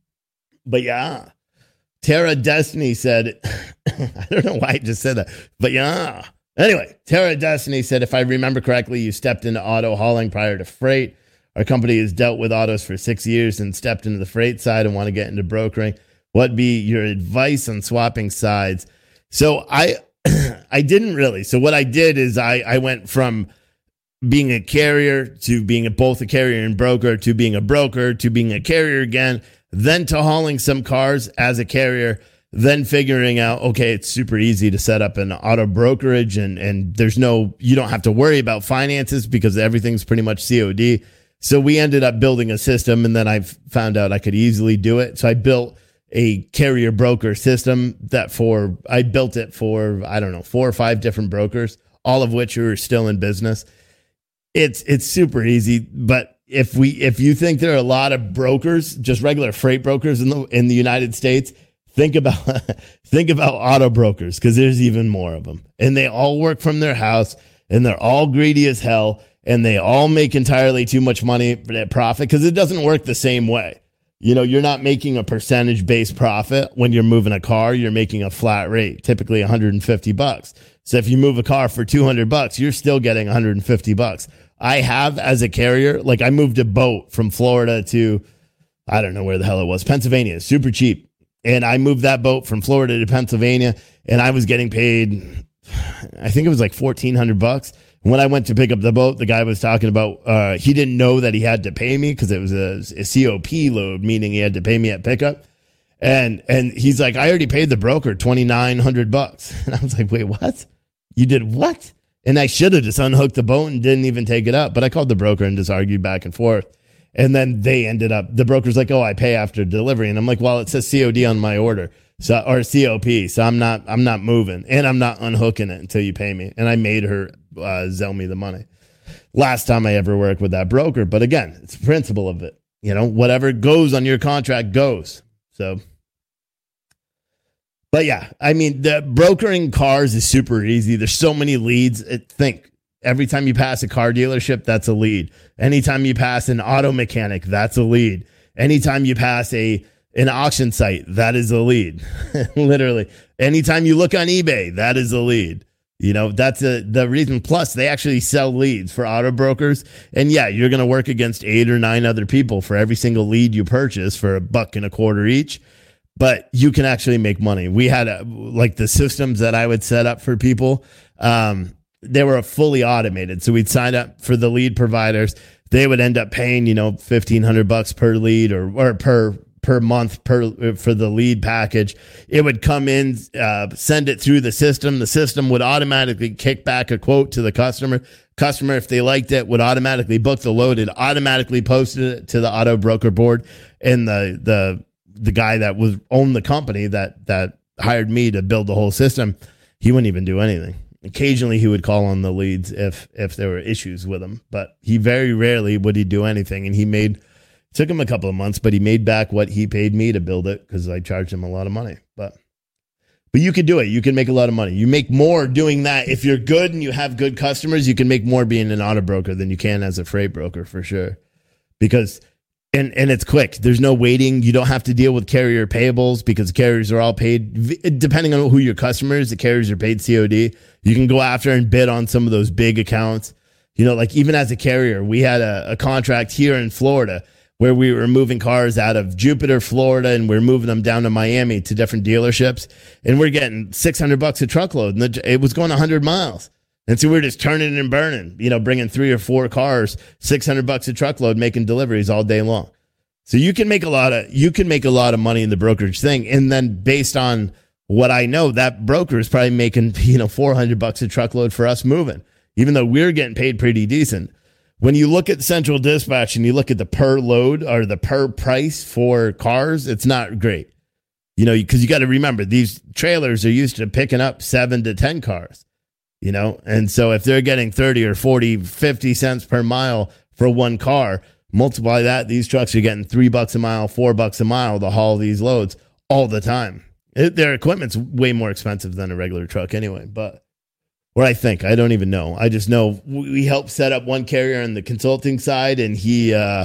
but yeah, Terra Destiny said, I don't know why I just said that, but yeah. Anyway, Terra Destiny said, if I remember correctly, you stepped into auto hauling prior to freight. Our company has dealt with autos for six years and stepped into the freight side and want to get into brokering. What'd be your advice on swapping sides? So I, I didn't really. So what I did is I, I went from being a carrier to being a, both a carrier and broker to being a broker to being a carrier again, then to hauling some cars as a carrier, then figuring out, okay, it's super easy to set up an auto brokerage and, and there's no, you don't have to worry about finances because everything's pretty much C O D. So we ended up building a system, and then I found out I could easily do it. So I built a carrier broker system that for, I built it for, I don't know, four or five different brokers, all of which are still in business. It's, it's super easy. But if we, if you think there are a lot of brokers, just regular freight brokers in the, in the United States, think about, think about auto brokers, because there's even more of them, and they all work from their house, and they're all greedy as hell, and they all make entirely too much money at profit, because it doesn't work the same way. You know, you're not making a percentage based profit when you're moving a car. You're making a flat rate, typically one hundred fifty bucks. So if you move a car for two hundred bucks, you're still getting one hundred fifty bucks. I have, as a carrier, like I moved a boat from Florida to, I don't know where the hell it was, Pennsylvania, super cheap. And I moved that boat from Florida to Pennsylvania, and I was getting paid, I think it was like fourteen hundred bucks. When I went to pick up the boat, the guy was talking about, uh, he didn't know that he had to pay me because it was a, a C O P load, meaning he had to pay me at pickup. And, and he's like, I already paid the broker twenty-nine hundred bucks. And I was like, wait, what? You did what? And I should have just unhooked the boat and didn't even take it up. But I called the broker and just argued back and forth. And then they ended up, the broker's like, oh, I pay after delivery. And I'm like, well, it says C O D on my order. So, or C O P. So I'm not, I'm not moving, and I'm not unhooking it until you pay me. And I made her uh, Zelle me the money. Last time I ever worked with that broker. But again, it's the principle of it. You know, whatever goes on your contract goes. So, but yeah, I mean, the brokering cars is super easy. There's so many leads. It, think every time you pass a car dealership, that's a lead. Anytime you pass an auto mechanic, that's a lead. Anytime you pass a an auction site, that is a lead. Literally. Anytime you look on eBay, that is a lead. You know, that's a, the reason. Plus, they actually sell leads for auto brokers. And yeah, you're going to work against eight or nine other people for every single lead you purchase for a buck and a quarter each. But you can actually make money. We had a, like the systems that I would set up for people. Um, they were fully automated. So we'd sign up for the lead providers. They would end up paying, you know, fifteen hundred bucks per lead or, or per per month per for the lead package. It would come in, uh, send it through the system. The system would automatically kick back a quote to the customer. Customer, if they liked it, would automatically book the load. It automatically posted it to the auto broker board, and the the the guy that was owned the company that that hired me to build the whole system, he wouldn't even do anything. Occasionally, he would call on the leads if if there were issues with them, but he very rarely would he do anything. And he made it took him a couple of months, but he made back what he paid me to build it because I charged him a lot of money. But but you could do it. You can make a lot of money. You make more doing that. If you're good and you have good customers, you can make more being an auto broker than you can as a freight broker for sure. Because and and it's quick. There's no waiting. You don't have to deal with carrier payables because carriers are all paid. Depending on who your customer is, the carriers are paid C O D. You can go after and bid on some of those big accounts. You know, like even as a carrier, we had a, a contract here in Florida where we were moving cars out of Jupiter, Florida, and we're moving them down to Miami to different dealerships. And we're getting six hundred bucks a truckload. And the, it was going one hundred miles. And so we we're just turning and burning, you know, bringing three or four cars, six hundred bucks a truckload, making deliveries all day long. So you can make a lot of, you can make a lot of money in the brokerage thing. And then based on what I know, that broker is probably making, you know, four hundred bucks a truckload for us moving, even though we're getting paid pretty decent. When you look at Central Dispatch and you look at the per load or the per price for cars, it's not great. You know, because you got to remember, these trailers are used to picking up seven to ten cars, you know, and so if they're getting thirty or forty, fifty cents per mile for one car, multiply that, these trucks are getting three bucks a mile, four bucks a mile to haul these loads all the time. It, their equipment's way more expensive than a regular truck anyway, but or I think, I don't even know. I just know we helped set up one carrier on the consulting side, and he uh,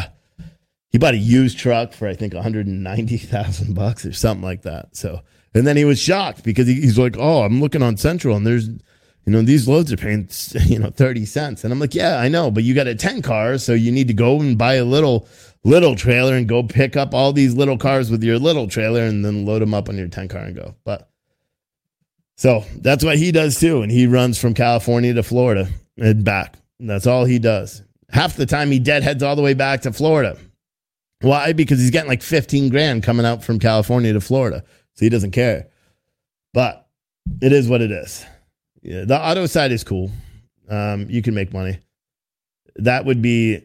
he bought a used truck for I think one hundred ninety thousand bucks or something like that. So, and then he was shocked because he, he's like, "Oh, I'm looking on Central, and there's, you know, these loads are paying, you know, thirty cents." And I'm like, "Yeah, I know, but you got a ten cars, so you need to go and buy a little little trailer and go pick up all these little cars with your little trailer, and then load them up on your ten car and go." But so that's what he does too. And he runs from California to Florida and back. That's all he does. Half the time he deadheads all the way back to Florida. Why? Because he's getting like fifteen grand coming out from California to Florida. So he doesn't care. But it is what it is. Yeah, the auto side is cool. Um, you can make money. That would be,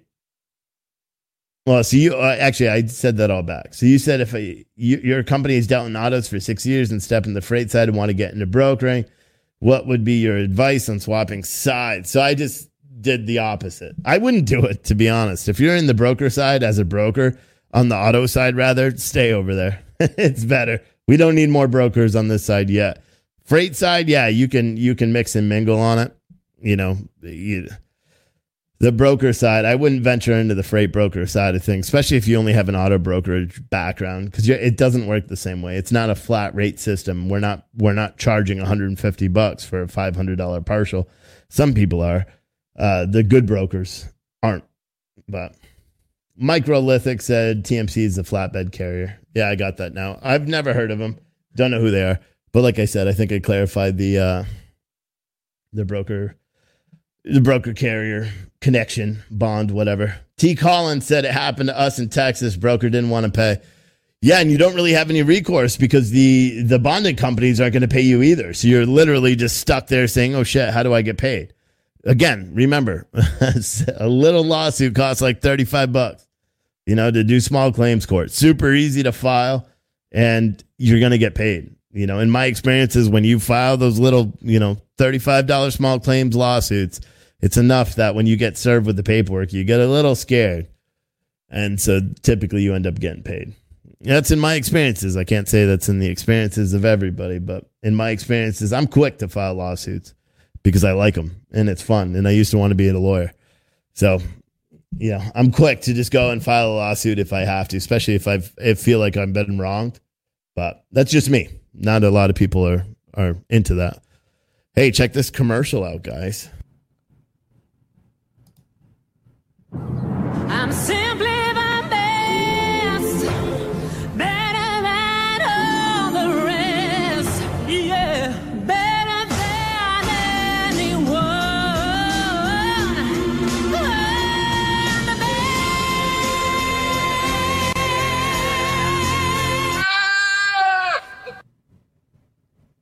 well, so you, uh, actually, I said that all back. So you said if a, you, your company has dealt in autos for six years and step in the freight side and want to get into brokering, what would be your advice on swapping sides? So I just did the opposite. I wouldn't do it, to be honest. If you're in the broker side as a broker, on the auto side rather, stay over there. It's better. We don't need more brokers on this side yet. Freight side, yeah, you can you can mix and mingle on it. You know, you, the broker side, I wouldn't venture into the freight broker side of things, especially if you only have an auto brokerage background, because it doesn't work the same way. It's not a flat rate system. We're not we're not charging one hundred fifty bucks for a five hundred dollars partial. Some people are. Uh, the good brokers aren't. But Microlithic said T M C is a flatbed carrier. Yeah, I got that now. I've never heard of them. Don't know who they are. But like I said, I think I clarified the uh, the broker the broker carrier connection bond, whatever. T. Collins said it happened to us in Texas. Broker didn't want to pay. Yeah, and you don't really have any recourse because the the bonding companies aren't going to pay you either. So you're literally just stuck there saying, "Oh shit, how do I get paid?" Again, remember, a little lawsuit costs like thirty-five bucks. You know, to do small claims court. Super easy to file, and you're going to get paid. You know, in my experiences, when you file those little, you know, thirty-five dollars small claims lawsuits, it's enough that when you get served with the paperwork, you get a little scared. And so typically you end up getting paid. That's in my experiences. I can't say that's in the experiences of everybody, but in my experiences, I'm quick to file lawsuits because I like them and it's fun. And I used to want to be a lawyer. So, yeah, I'm quick to just go and file a lawsuit if I have to, especially if I've, I feel like I've been wronged. But that's just me. Not a lot of people are, are into that. Hey, check this commercial out, guys. I'm simply the best, better than all the rest. Yeah, better than anyone. I'm the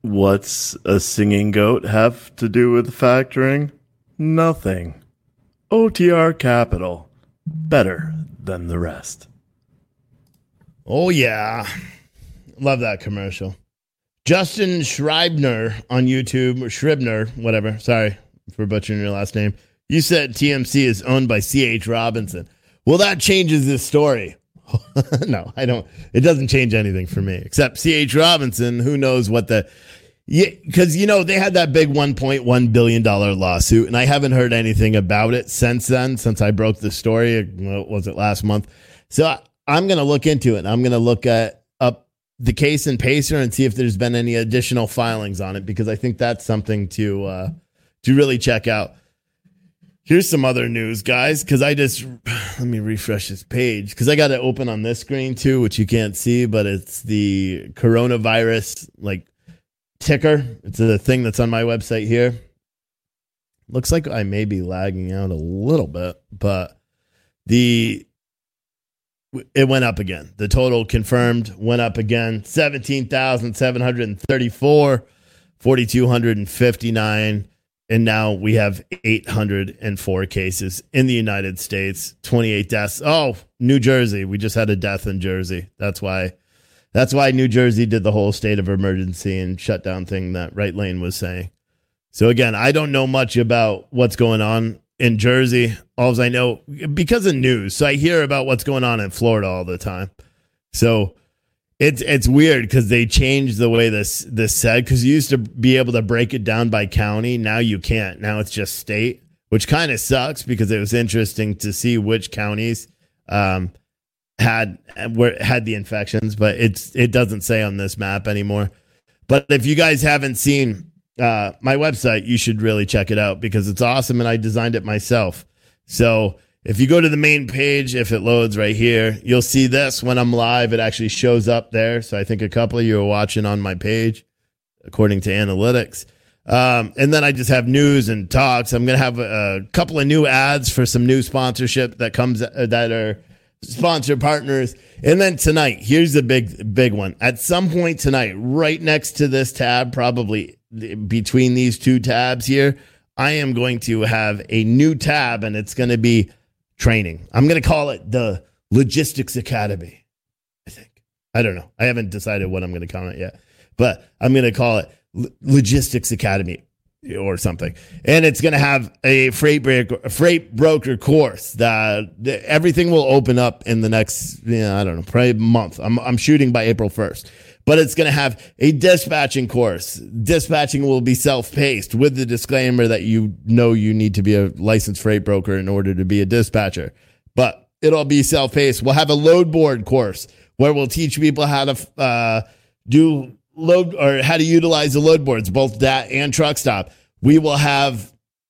What's a singing goat have to do with factoring? Nothing. O T R Capital. Better than the rest. Oh, yeah. Love that commercial. Justin Schreibner on YouTube, or Scribner, whatever. Sorry for butchering your last name. You said T M C is owned by C H. Robinson. Well, that changes this story. No, I don't. It doesn't change anything for me, except C H. Robinson, who knows what the... Yeah, because, you know, they had that big one point one billion dollars lawsuit, and I haven't heard anything about it since then, since I broke the story. What was it, last month? So I, I'm going to look into it. I'm going to look at up the case in Pacer and see if there's been any additional filings on it, because I think that's something to uh, to really check out. Here's some other news, guys, because I just, let me refresh this page, because I got it open on this screen too, which you can't see, but it's the coronavirus, like, ticker. It's a thing that's on my website here. Looks like I may be lagging out a little bit, but the it went up again. The total confirmed went up again. seventeen thousand seven hundred thirty-four, four thousand two hundred fifty-nine, and now we have eight hundred four cases in the United States, twenty-eight deaths. Oh, New Jersey. We just had a death in Jersey. That's why That's why New Jersey did the whole state of emergency and shutdown thing that Right Lane was saying. So again, I don't know much about what's going on in Jersey. All I know, because of news, so I hear about what's going on in Florida all the time. So it's it's weird because they changed the way this this said, because you used to be able to break it down by county. Now you can't. Now it's just state, which kind of sucks, because it was interesting to see which counties um, had where had the infections, but it's it doesn't say on this map anymore. But if you guys haven't seen uh, my website, you should really check it out, because it's awesome, and I designed it myself. So if you go to the main page, if it loads right here, you'll see this when I'm live. It actually shows up there. So I think a couple of you are watching on my page, according to analytics. Um, and then I just have news and talks. I'm going to have a, a couple of new ads for some new sponsorship that comes uh, that are sponsor partners. And then tonight, here's the big, big one. At some point tonight, right next to this tab, probably between these two tabs here, I am going to have a new tab, and it's going to be training. I'm going to call it the Logistics Academy, I think. I don't know. I haven't decided what I'm going to call it yet, but I'm going to call it L- Logistics Academy or something. And it's going to have a freight broker, a freight broker course that everything will open up in the next, you know, I don't know, probably a month. I'm, I'm shooting by April first, but it's going to have a dispatching course. Dispatching will be self-paced, with the disclaimer that you know you need to be a licensed freight broker in order to be a dispatcher, but it'll be self-paced. We'll have a load board course where we'll teach people how to uh, do load, or how to utilize the load boards, both that and truck stop. We will have,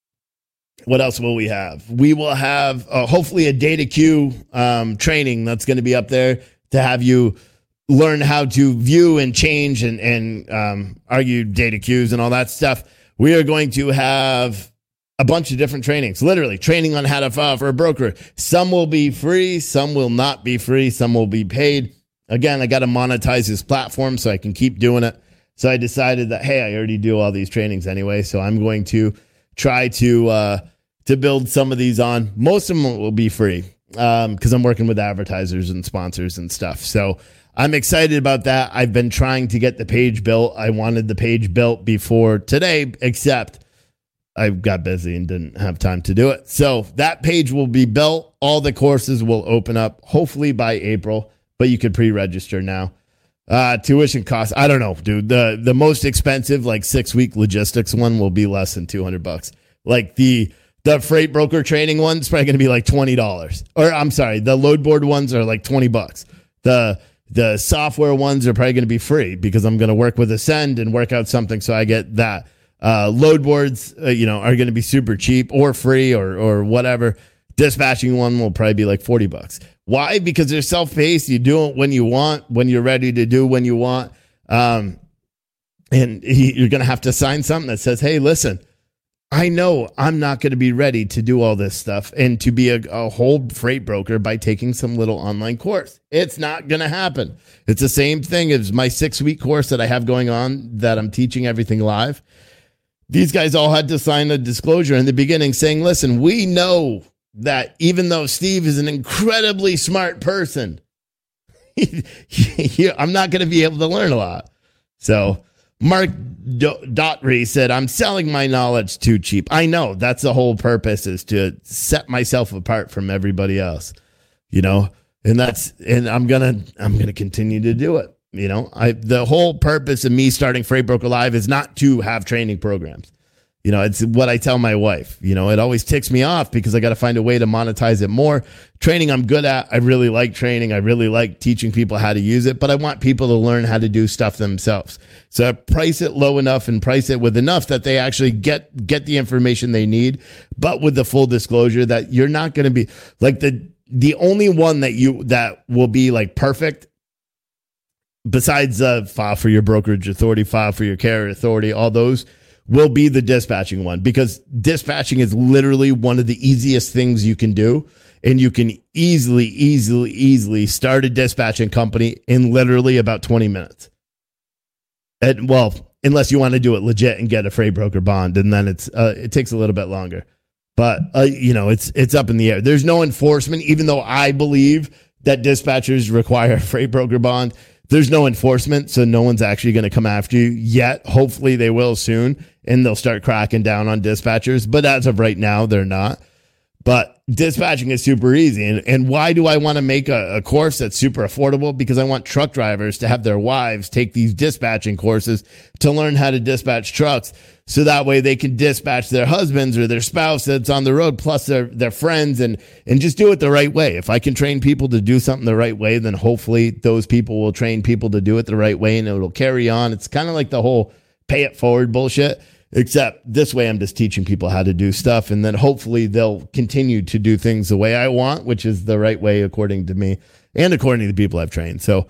what else will we have? We will have uh, hopefully a data queue um, training that's going to be up there to have you learn how to view and change and, and um, argue data queues and all that stuff. We are going to have a bunch of different trainings, literally training on how to file for a broker. Some will be free, some will not be free, some will be paid. Again, I got to monetize this platform so I can keep doing it. So I decided that, hey, I already do all these trainings anyway, so I'm going to try to uh, to build some of these on. Most of them will be free because um, I'm working with advertisers and sponsors and stuff. So I'm excited about that. I've been trying to get the page built. I wanted the page built before today, except I got busy and didn't have time to do it. So that page will be built. All the courses will open up hopefully by April, but you could pre-register now. Uh, tuition costs, I don't know, dude. The the most expensive, like six week logistics one, will be less than two hundred bucks. Like the the freight broker training one's probably going to be like twenty dollars. Or I'm sorry, the load board ones are like twenty bucks. The the software ones are probably going to be free because I'm going to work with Ascend and work out something so I get that. Uh, load boards, uh, you know, are going to be super cheap or free or or whatever. Dispatching one will probably be like forty bucks. Why? Because they're self-paced. You do it when you want, when you're ready to do when you want. Um, and he, you're going to have to sign something that says, hey, listen, I know I'm not going to be ready to do all this stuff and to be a, a whole freight broker by taking some little online course. It's not going to happen. It's the same thing as my six week course that I have going on that I'm teaching everything live. These guys all had to sign a disclosure in the beginning saying, listen, we know that even though Steve is an incredibly smart person, I'm not going to be able to learn a lot. So Mark Daughtry said, I'm selling my knowledge too cheap. I know that's the whole purpose, is to set myself apart from everybody else, you know, and that's, and I'm going to, I'm going to continue to do it. You know, I, the whole purpose of me starting Freight Broker Live is not to have training programs. You know, it's what I tell my wife. You know, it always ticks me off because I got to find a way to monetize it more. Training I'm good at. I really like training. I really like teaching people how to use it, but I want people to learn how to do stuff themselves. So I price it low enough and price it with enough that they actually get, get the information they need, but with the full disclosure that you're not going to be like the, the only one that you, that will be like perfect besides uh file for your brokerage authority, file for your carrier authority, all those will be the dispatching one, because dispatching is literally one of the easiest things you can do. And you can easily, easily, easily start a dispatching company in literally about twenty minutes. And well, unless you want to do it legit and get a freight broker bond, and then it's uh, it takes a little bit longer. But uh, you know, it's it's up in the air. There's no enforcement, even though I believe that dispatchers require a freight broker bond. There's no enforcement, so no one's actually going to come after you yet. Hopefully they will soon, and they'll start cracking down on dispatchers. But as of right now, they're not. But dispatching is super easy. And, and why do I want to make a, a course that's super affordable? Because I want truck drivers to have their wives take these dispatching courses to learn how to dispatch trucks. So that way they can dispatch their husbands or their spouse that's on the road, plus their, their friends, and, and just do it the right way. If I can train people to do something the right way, then hopefully those people will train people to do it the right way, and it'll carry on. It's kind of like the whole pay it forward bullshit. Except this way, I'm just teaching people how to do stuff, and then hopefully they'll continue to do things the way I want, which is the right way according to me and according to the people I've trained. So,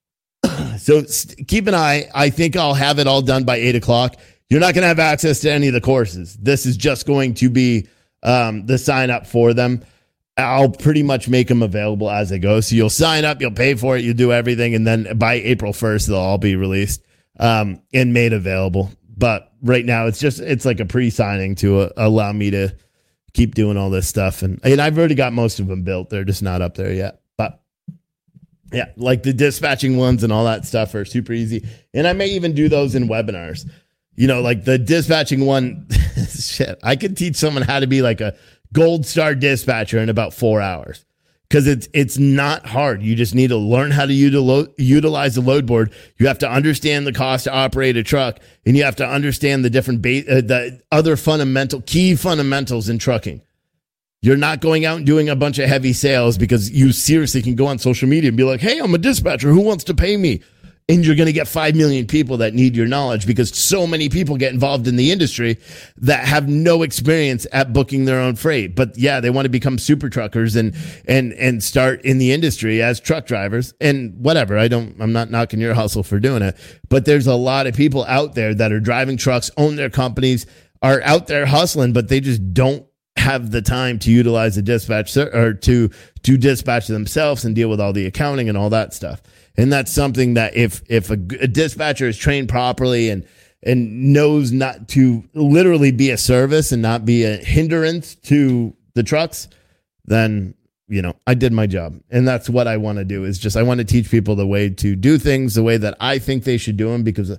so keep an eye. I think I'll have it all done by eight o'clock. You're not going to have access to any of the courses. This is just going to be um, the sign up for them. I'll pretty much make them available as I go. So you'll sign up, you'll pay for it, you do everything, and then by April first, they'll all be released um, and made available. But right now, it's just, it's like a pre-signing to uh, allow me to keep doing all this stuff. And, and I've already got most of them built. They're just not up there yet. But yeah, like the dispatching ones and all that stuff are super easy. And I may even do those in webinars. You know, like the dispatching one, shit, I could teach someone how to be like a gold star dispatcher in about four hours. Because it's it's not hard. You just need to learn how to utilize, utilize the load board. You have to understand the cost to operate a truck, and you have to understand the different ba- uh, the other fundamental key fundamentals in trucking. You're not going out and doing a bunch of heavy sales because you seriously can go on social media and be like, "Hey, I'm a dispatcher. Who wants to pay me?" And you're going to get five million people that need your knowledge, because so many people get involved in the industry that have no experience at booking their own freight. But yeah, they want to become super truckers and, and, and start in the industry as truck drivers and whatever. I don't, I'm not knocking your hustle for doing it, but there's a lot of people out there that are driving trucks, own their companies, are out there hustling, but they just don't have the time to utilize the dispatch or to, to dispatch themselves and deal with all the accounting and all that stuff. And that's something that if if a, a dispatcher is trained properly and and knows not to literally be a service and not be a hindrance to the trucks, then, you know, I did my job. And that's what I want to do, is just I want to teach people the way to do things the way that I think they should do them, because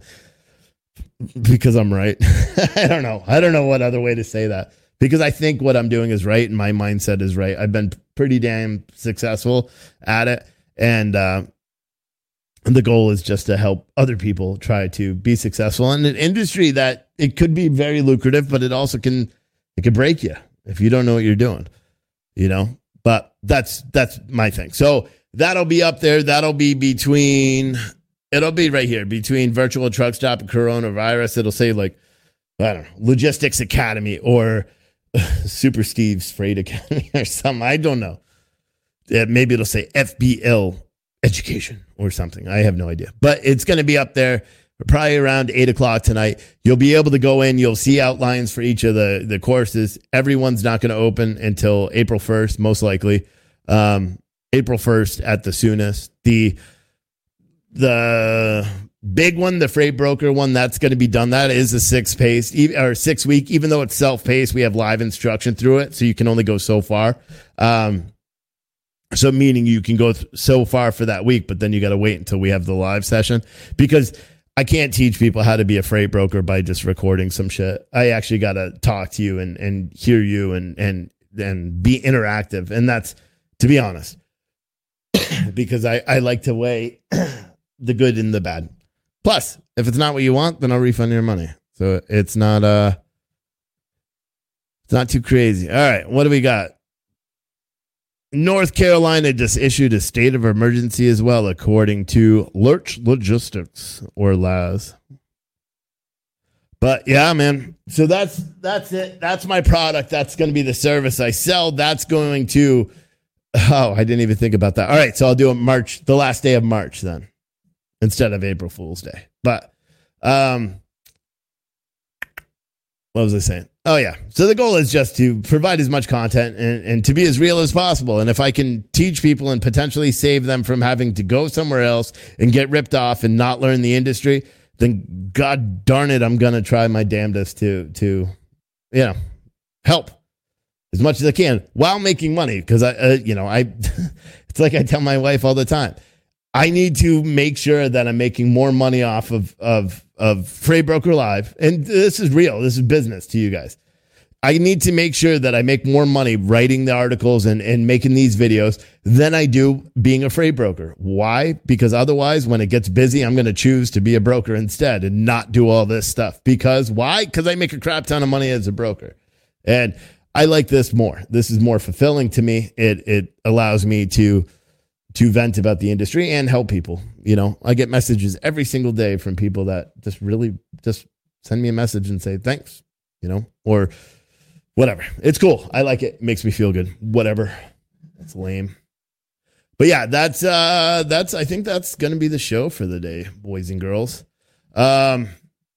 because I'm right. I don't know. I don't know what other way to say that, because I think what I'm doing is right and my mindset is right. I've been pretty damn successful at it. And, uh, And the goal is just to help other people try to be successful in an industry that it could be very lucrative, but it also can, it can break you if you don't know what you're doing, you know, but that's, that's my thing. So that'll be up there. That'll be between, it'll be right here between Virtual Truck Stop and Coronavirus. It'll say like, I don't know, Logistics Academy or Super Steve's Freight Academy or something. I don't know. Yeah, maybe it'll say F B L Education or something. I have no idea, but it's going to be up there. probably around eight o'clock tonight. You'll be able to go in. You'll see outlines for each of the, the courses. Everyone's not going to open until April first, most likely. Um, April first at the soonest. The, the big one, the freight broker one, that's going to be done. That is a six pace or six week, even though it's self-paced, we have live instruction through it. So you can only go so far. Um, so meaning you can go th- so far for that week, but then you got to wait until we have the live session, because I can't teach people how to be a freight broker by just recording some shit. I actually got to talk to you and, and hear you and, and, and be interactive. And that's, to be honest, because I, I like to weigh the good and the bad. Plus, if it's not what you want, then I'll refund your money. So it's not, uh, it's not too crazy. All right. What do we got? North Carolina just issued a state of emergency as well, according to Lurch Logistics, or L A S. But yeah, man. So that's that's it. That's my product. That's going to be the service I sell. That's going to. Oh, I didn't even think about that. All right, so I'll do a March, the last day of March then, instead of April Fool's Day. But um, what was I saying? Oh, yeah. So the goal is just to provide as much content and, and to be as real as possible. And if I can teach people and potentially save them from having to go somewhere else and get ripped off and not learn the industry, then God darn it, I'm going to try my damnedest to, to, you know, help as much as I can while making money. Because, I, uh, you know, I, it's like I tell my wife all the time, I need to make sure that I'm making more money off of, of, of Freight Broker Live. And this is real. This is business to you guys. I need to make sure that I make more money writing the articles and, and making these videos than I do being a freight broker. Why? Because otherwise, when it gets busy, I'm going to choose to be a broker instead and not do all this stuff. Because why? Because I make a crap ton of money as a broker. And I like this more. This is more fulfilling to me. It it allows me to to vent about the industry and help people. You know, I get messages every single day from people that just really just send me a message and say, thanks, you know, or whatever. It's cool. I like it. It makes me feel good. Whatever. It's lame. But yeah, that's, uh, that's, I think that's going to be the show for the day, boys and girls. Um,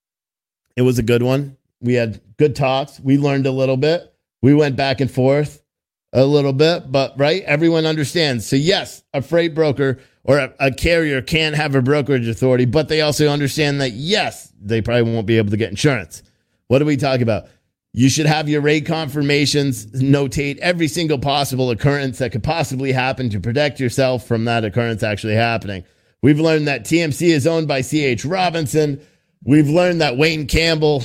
it was a good one. We had good talks. We learned a little bit. We went back and forth a little bit, but right. Everyone understands. So yes, a freight broker or a, a carrier can have a brokerage authority, but they also understand that yes, they probably won't be able to get insurance. What do we talk about? You should have your rate confirmations, notate every single possible occurrence that could possibly happen to protect yourself from that occurrence actually happening. We've learned that T M C is owned by C H Robinson. We've learned that Wayne Campbell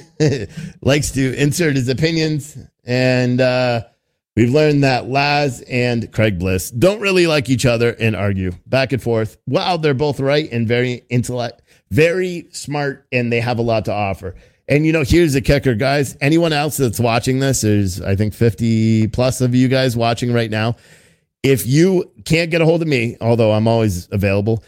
likes to insert his opinions. And uh, we've learned that Laz and Craig Bliss don't really like each other and argue back and forth. While they're both right and very intellect, very smart, and they have a lot to offer. And, you know, here's the kicker, guys. Anyone else that's watching this, there's, I think, fifty plus of you guys watching right now. If you can't get a hold of me, although I'm always available,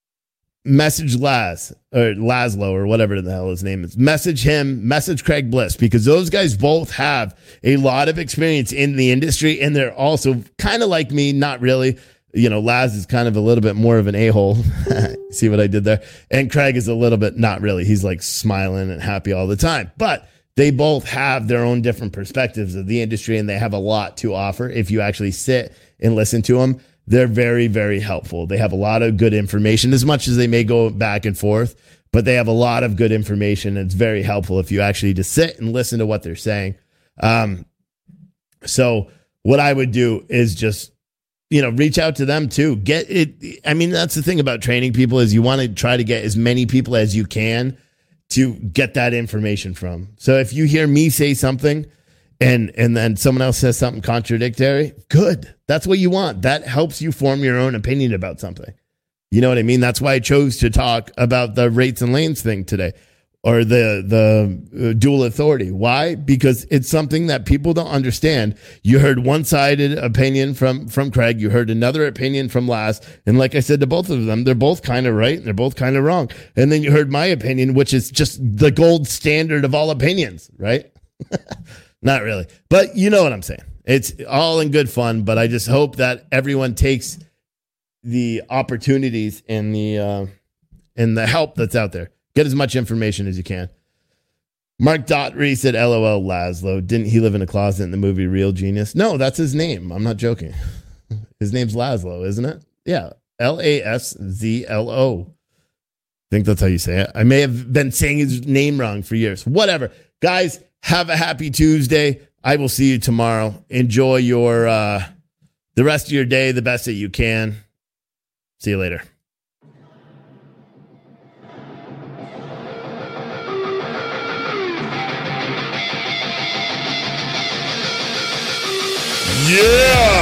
message Laz or Laszlo or whatever the hell his name is. Message him, message Craig Bliss, because those guys both have a lot of experience in the industry. And they're also kind of like me, not really. You know, Laz is kind of a little bit more of an a-hole. See what I did there? And Craig is a little bit, not really. He's like smiling and happy all the time. But they both have their own different perspectives of the industry, and they have a lot to offer. If you actually sit and listen to them, they're very, very helpful. They have a lot of good information, as much as they may go back and forth, but they have a lot of good information. And it's very helpful if you actually just sit and listen to what they're saying. Um, so what I would do is just, you know, reach out to them too. Get it. I mean, that's the thing about training people is you want to try to get as many people as you can to get that information from. So if you hear me say something and, and then someone else says something contradictory, good. That's what you want. That helps you form your own opinion about something. You know what I mean? That's why I chose to talk about the rates and lanes thing today, or the the dual authority. Why? Because it's something that people don't understand. You heard one-sided opinion from, from Craig. You heard another opinion from Laz. And like I said to both of them, they're both kind of right and they're both kind of wrong. And then you heard my opinion, which is just the gold standard of all opinions, right? Not really. But you know what I'm saying. It's all in good fun, but I just hope that everyone takes the opportunities and the uh, and the help that's out there. Get as much information as you can. Mark Daughtry said, L O L Laszlo. Didn't he live in a closet in the movie Real Genius? No, that's his name. I'm not joking. His name's Laszlo, isn't it? Yeah. L A S Z L O. I think that's how you say it. I may have been saying his name wrong for years. Whatever. Guys, have a happy Tuesday. I will see you tomorrow. Enjoy your uh, the rest of your day the best that you can. See you later. Yeah!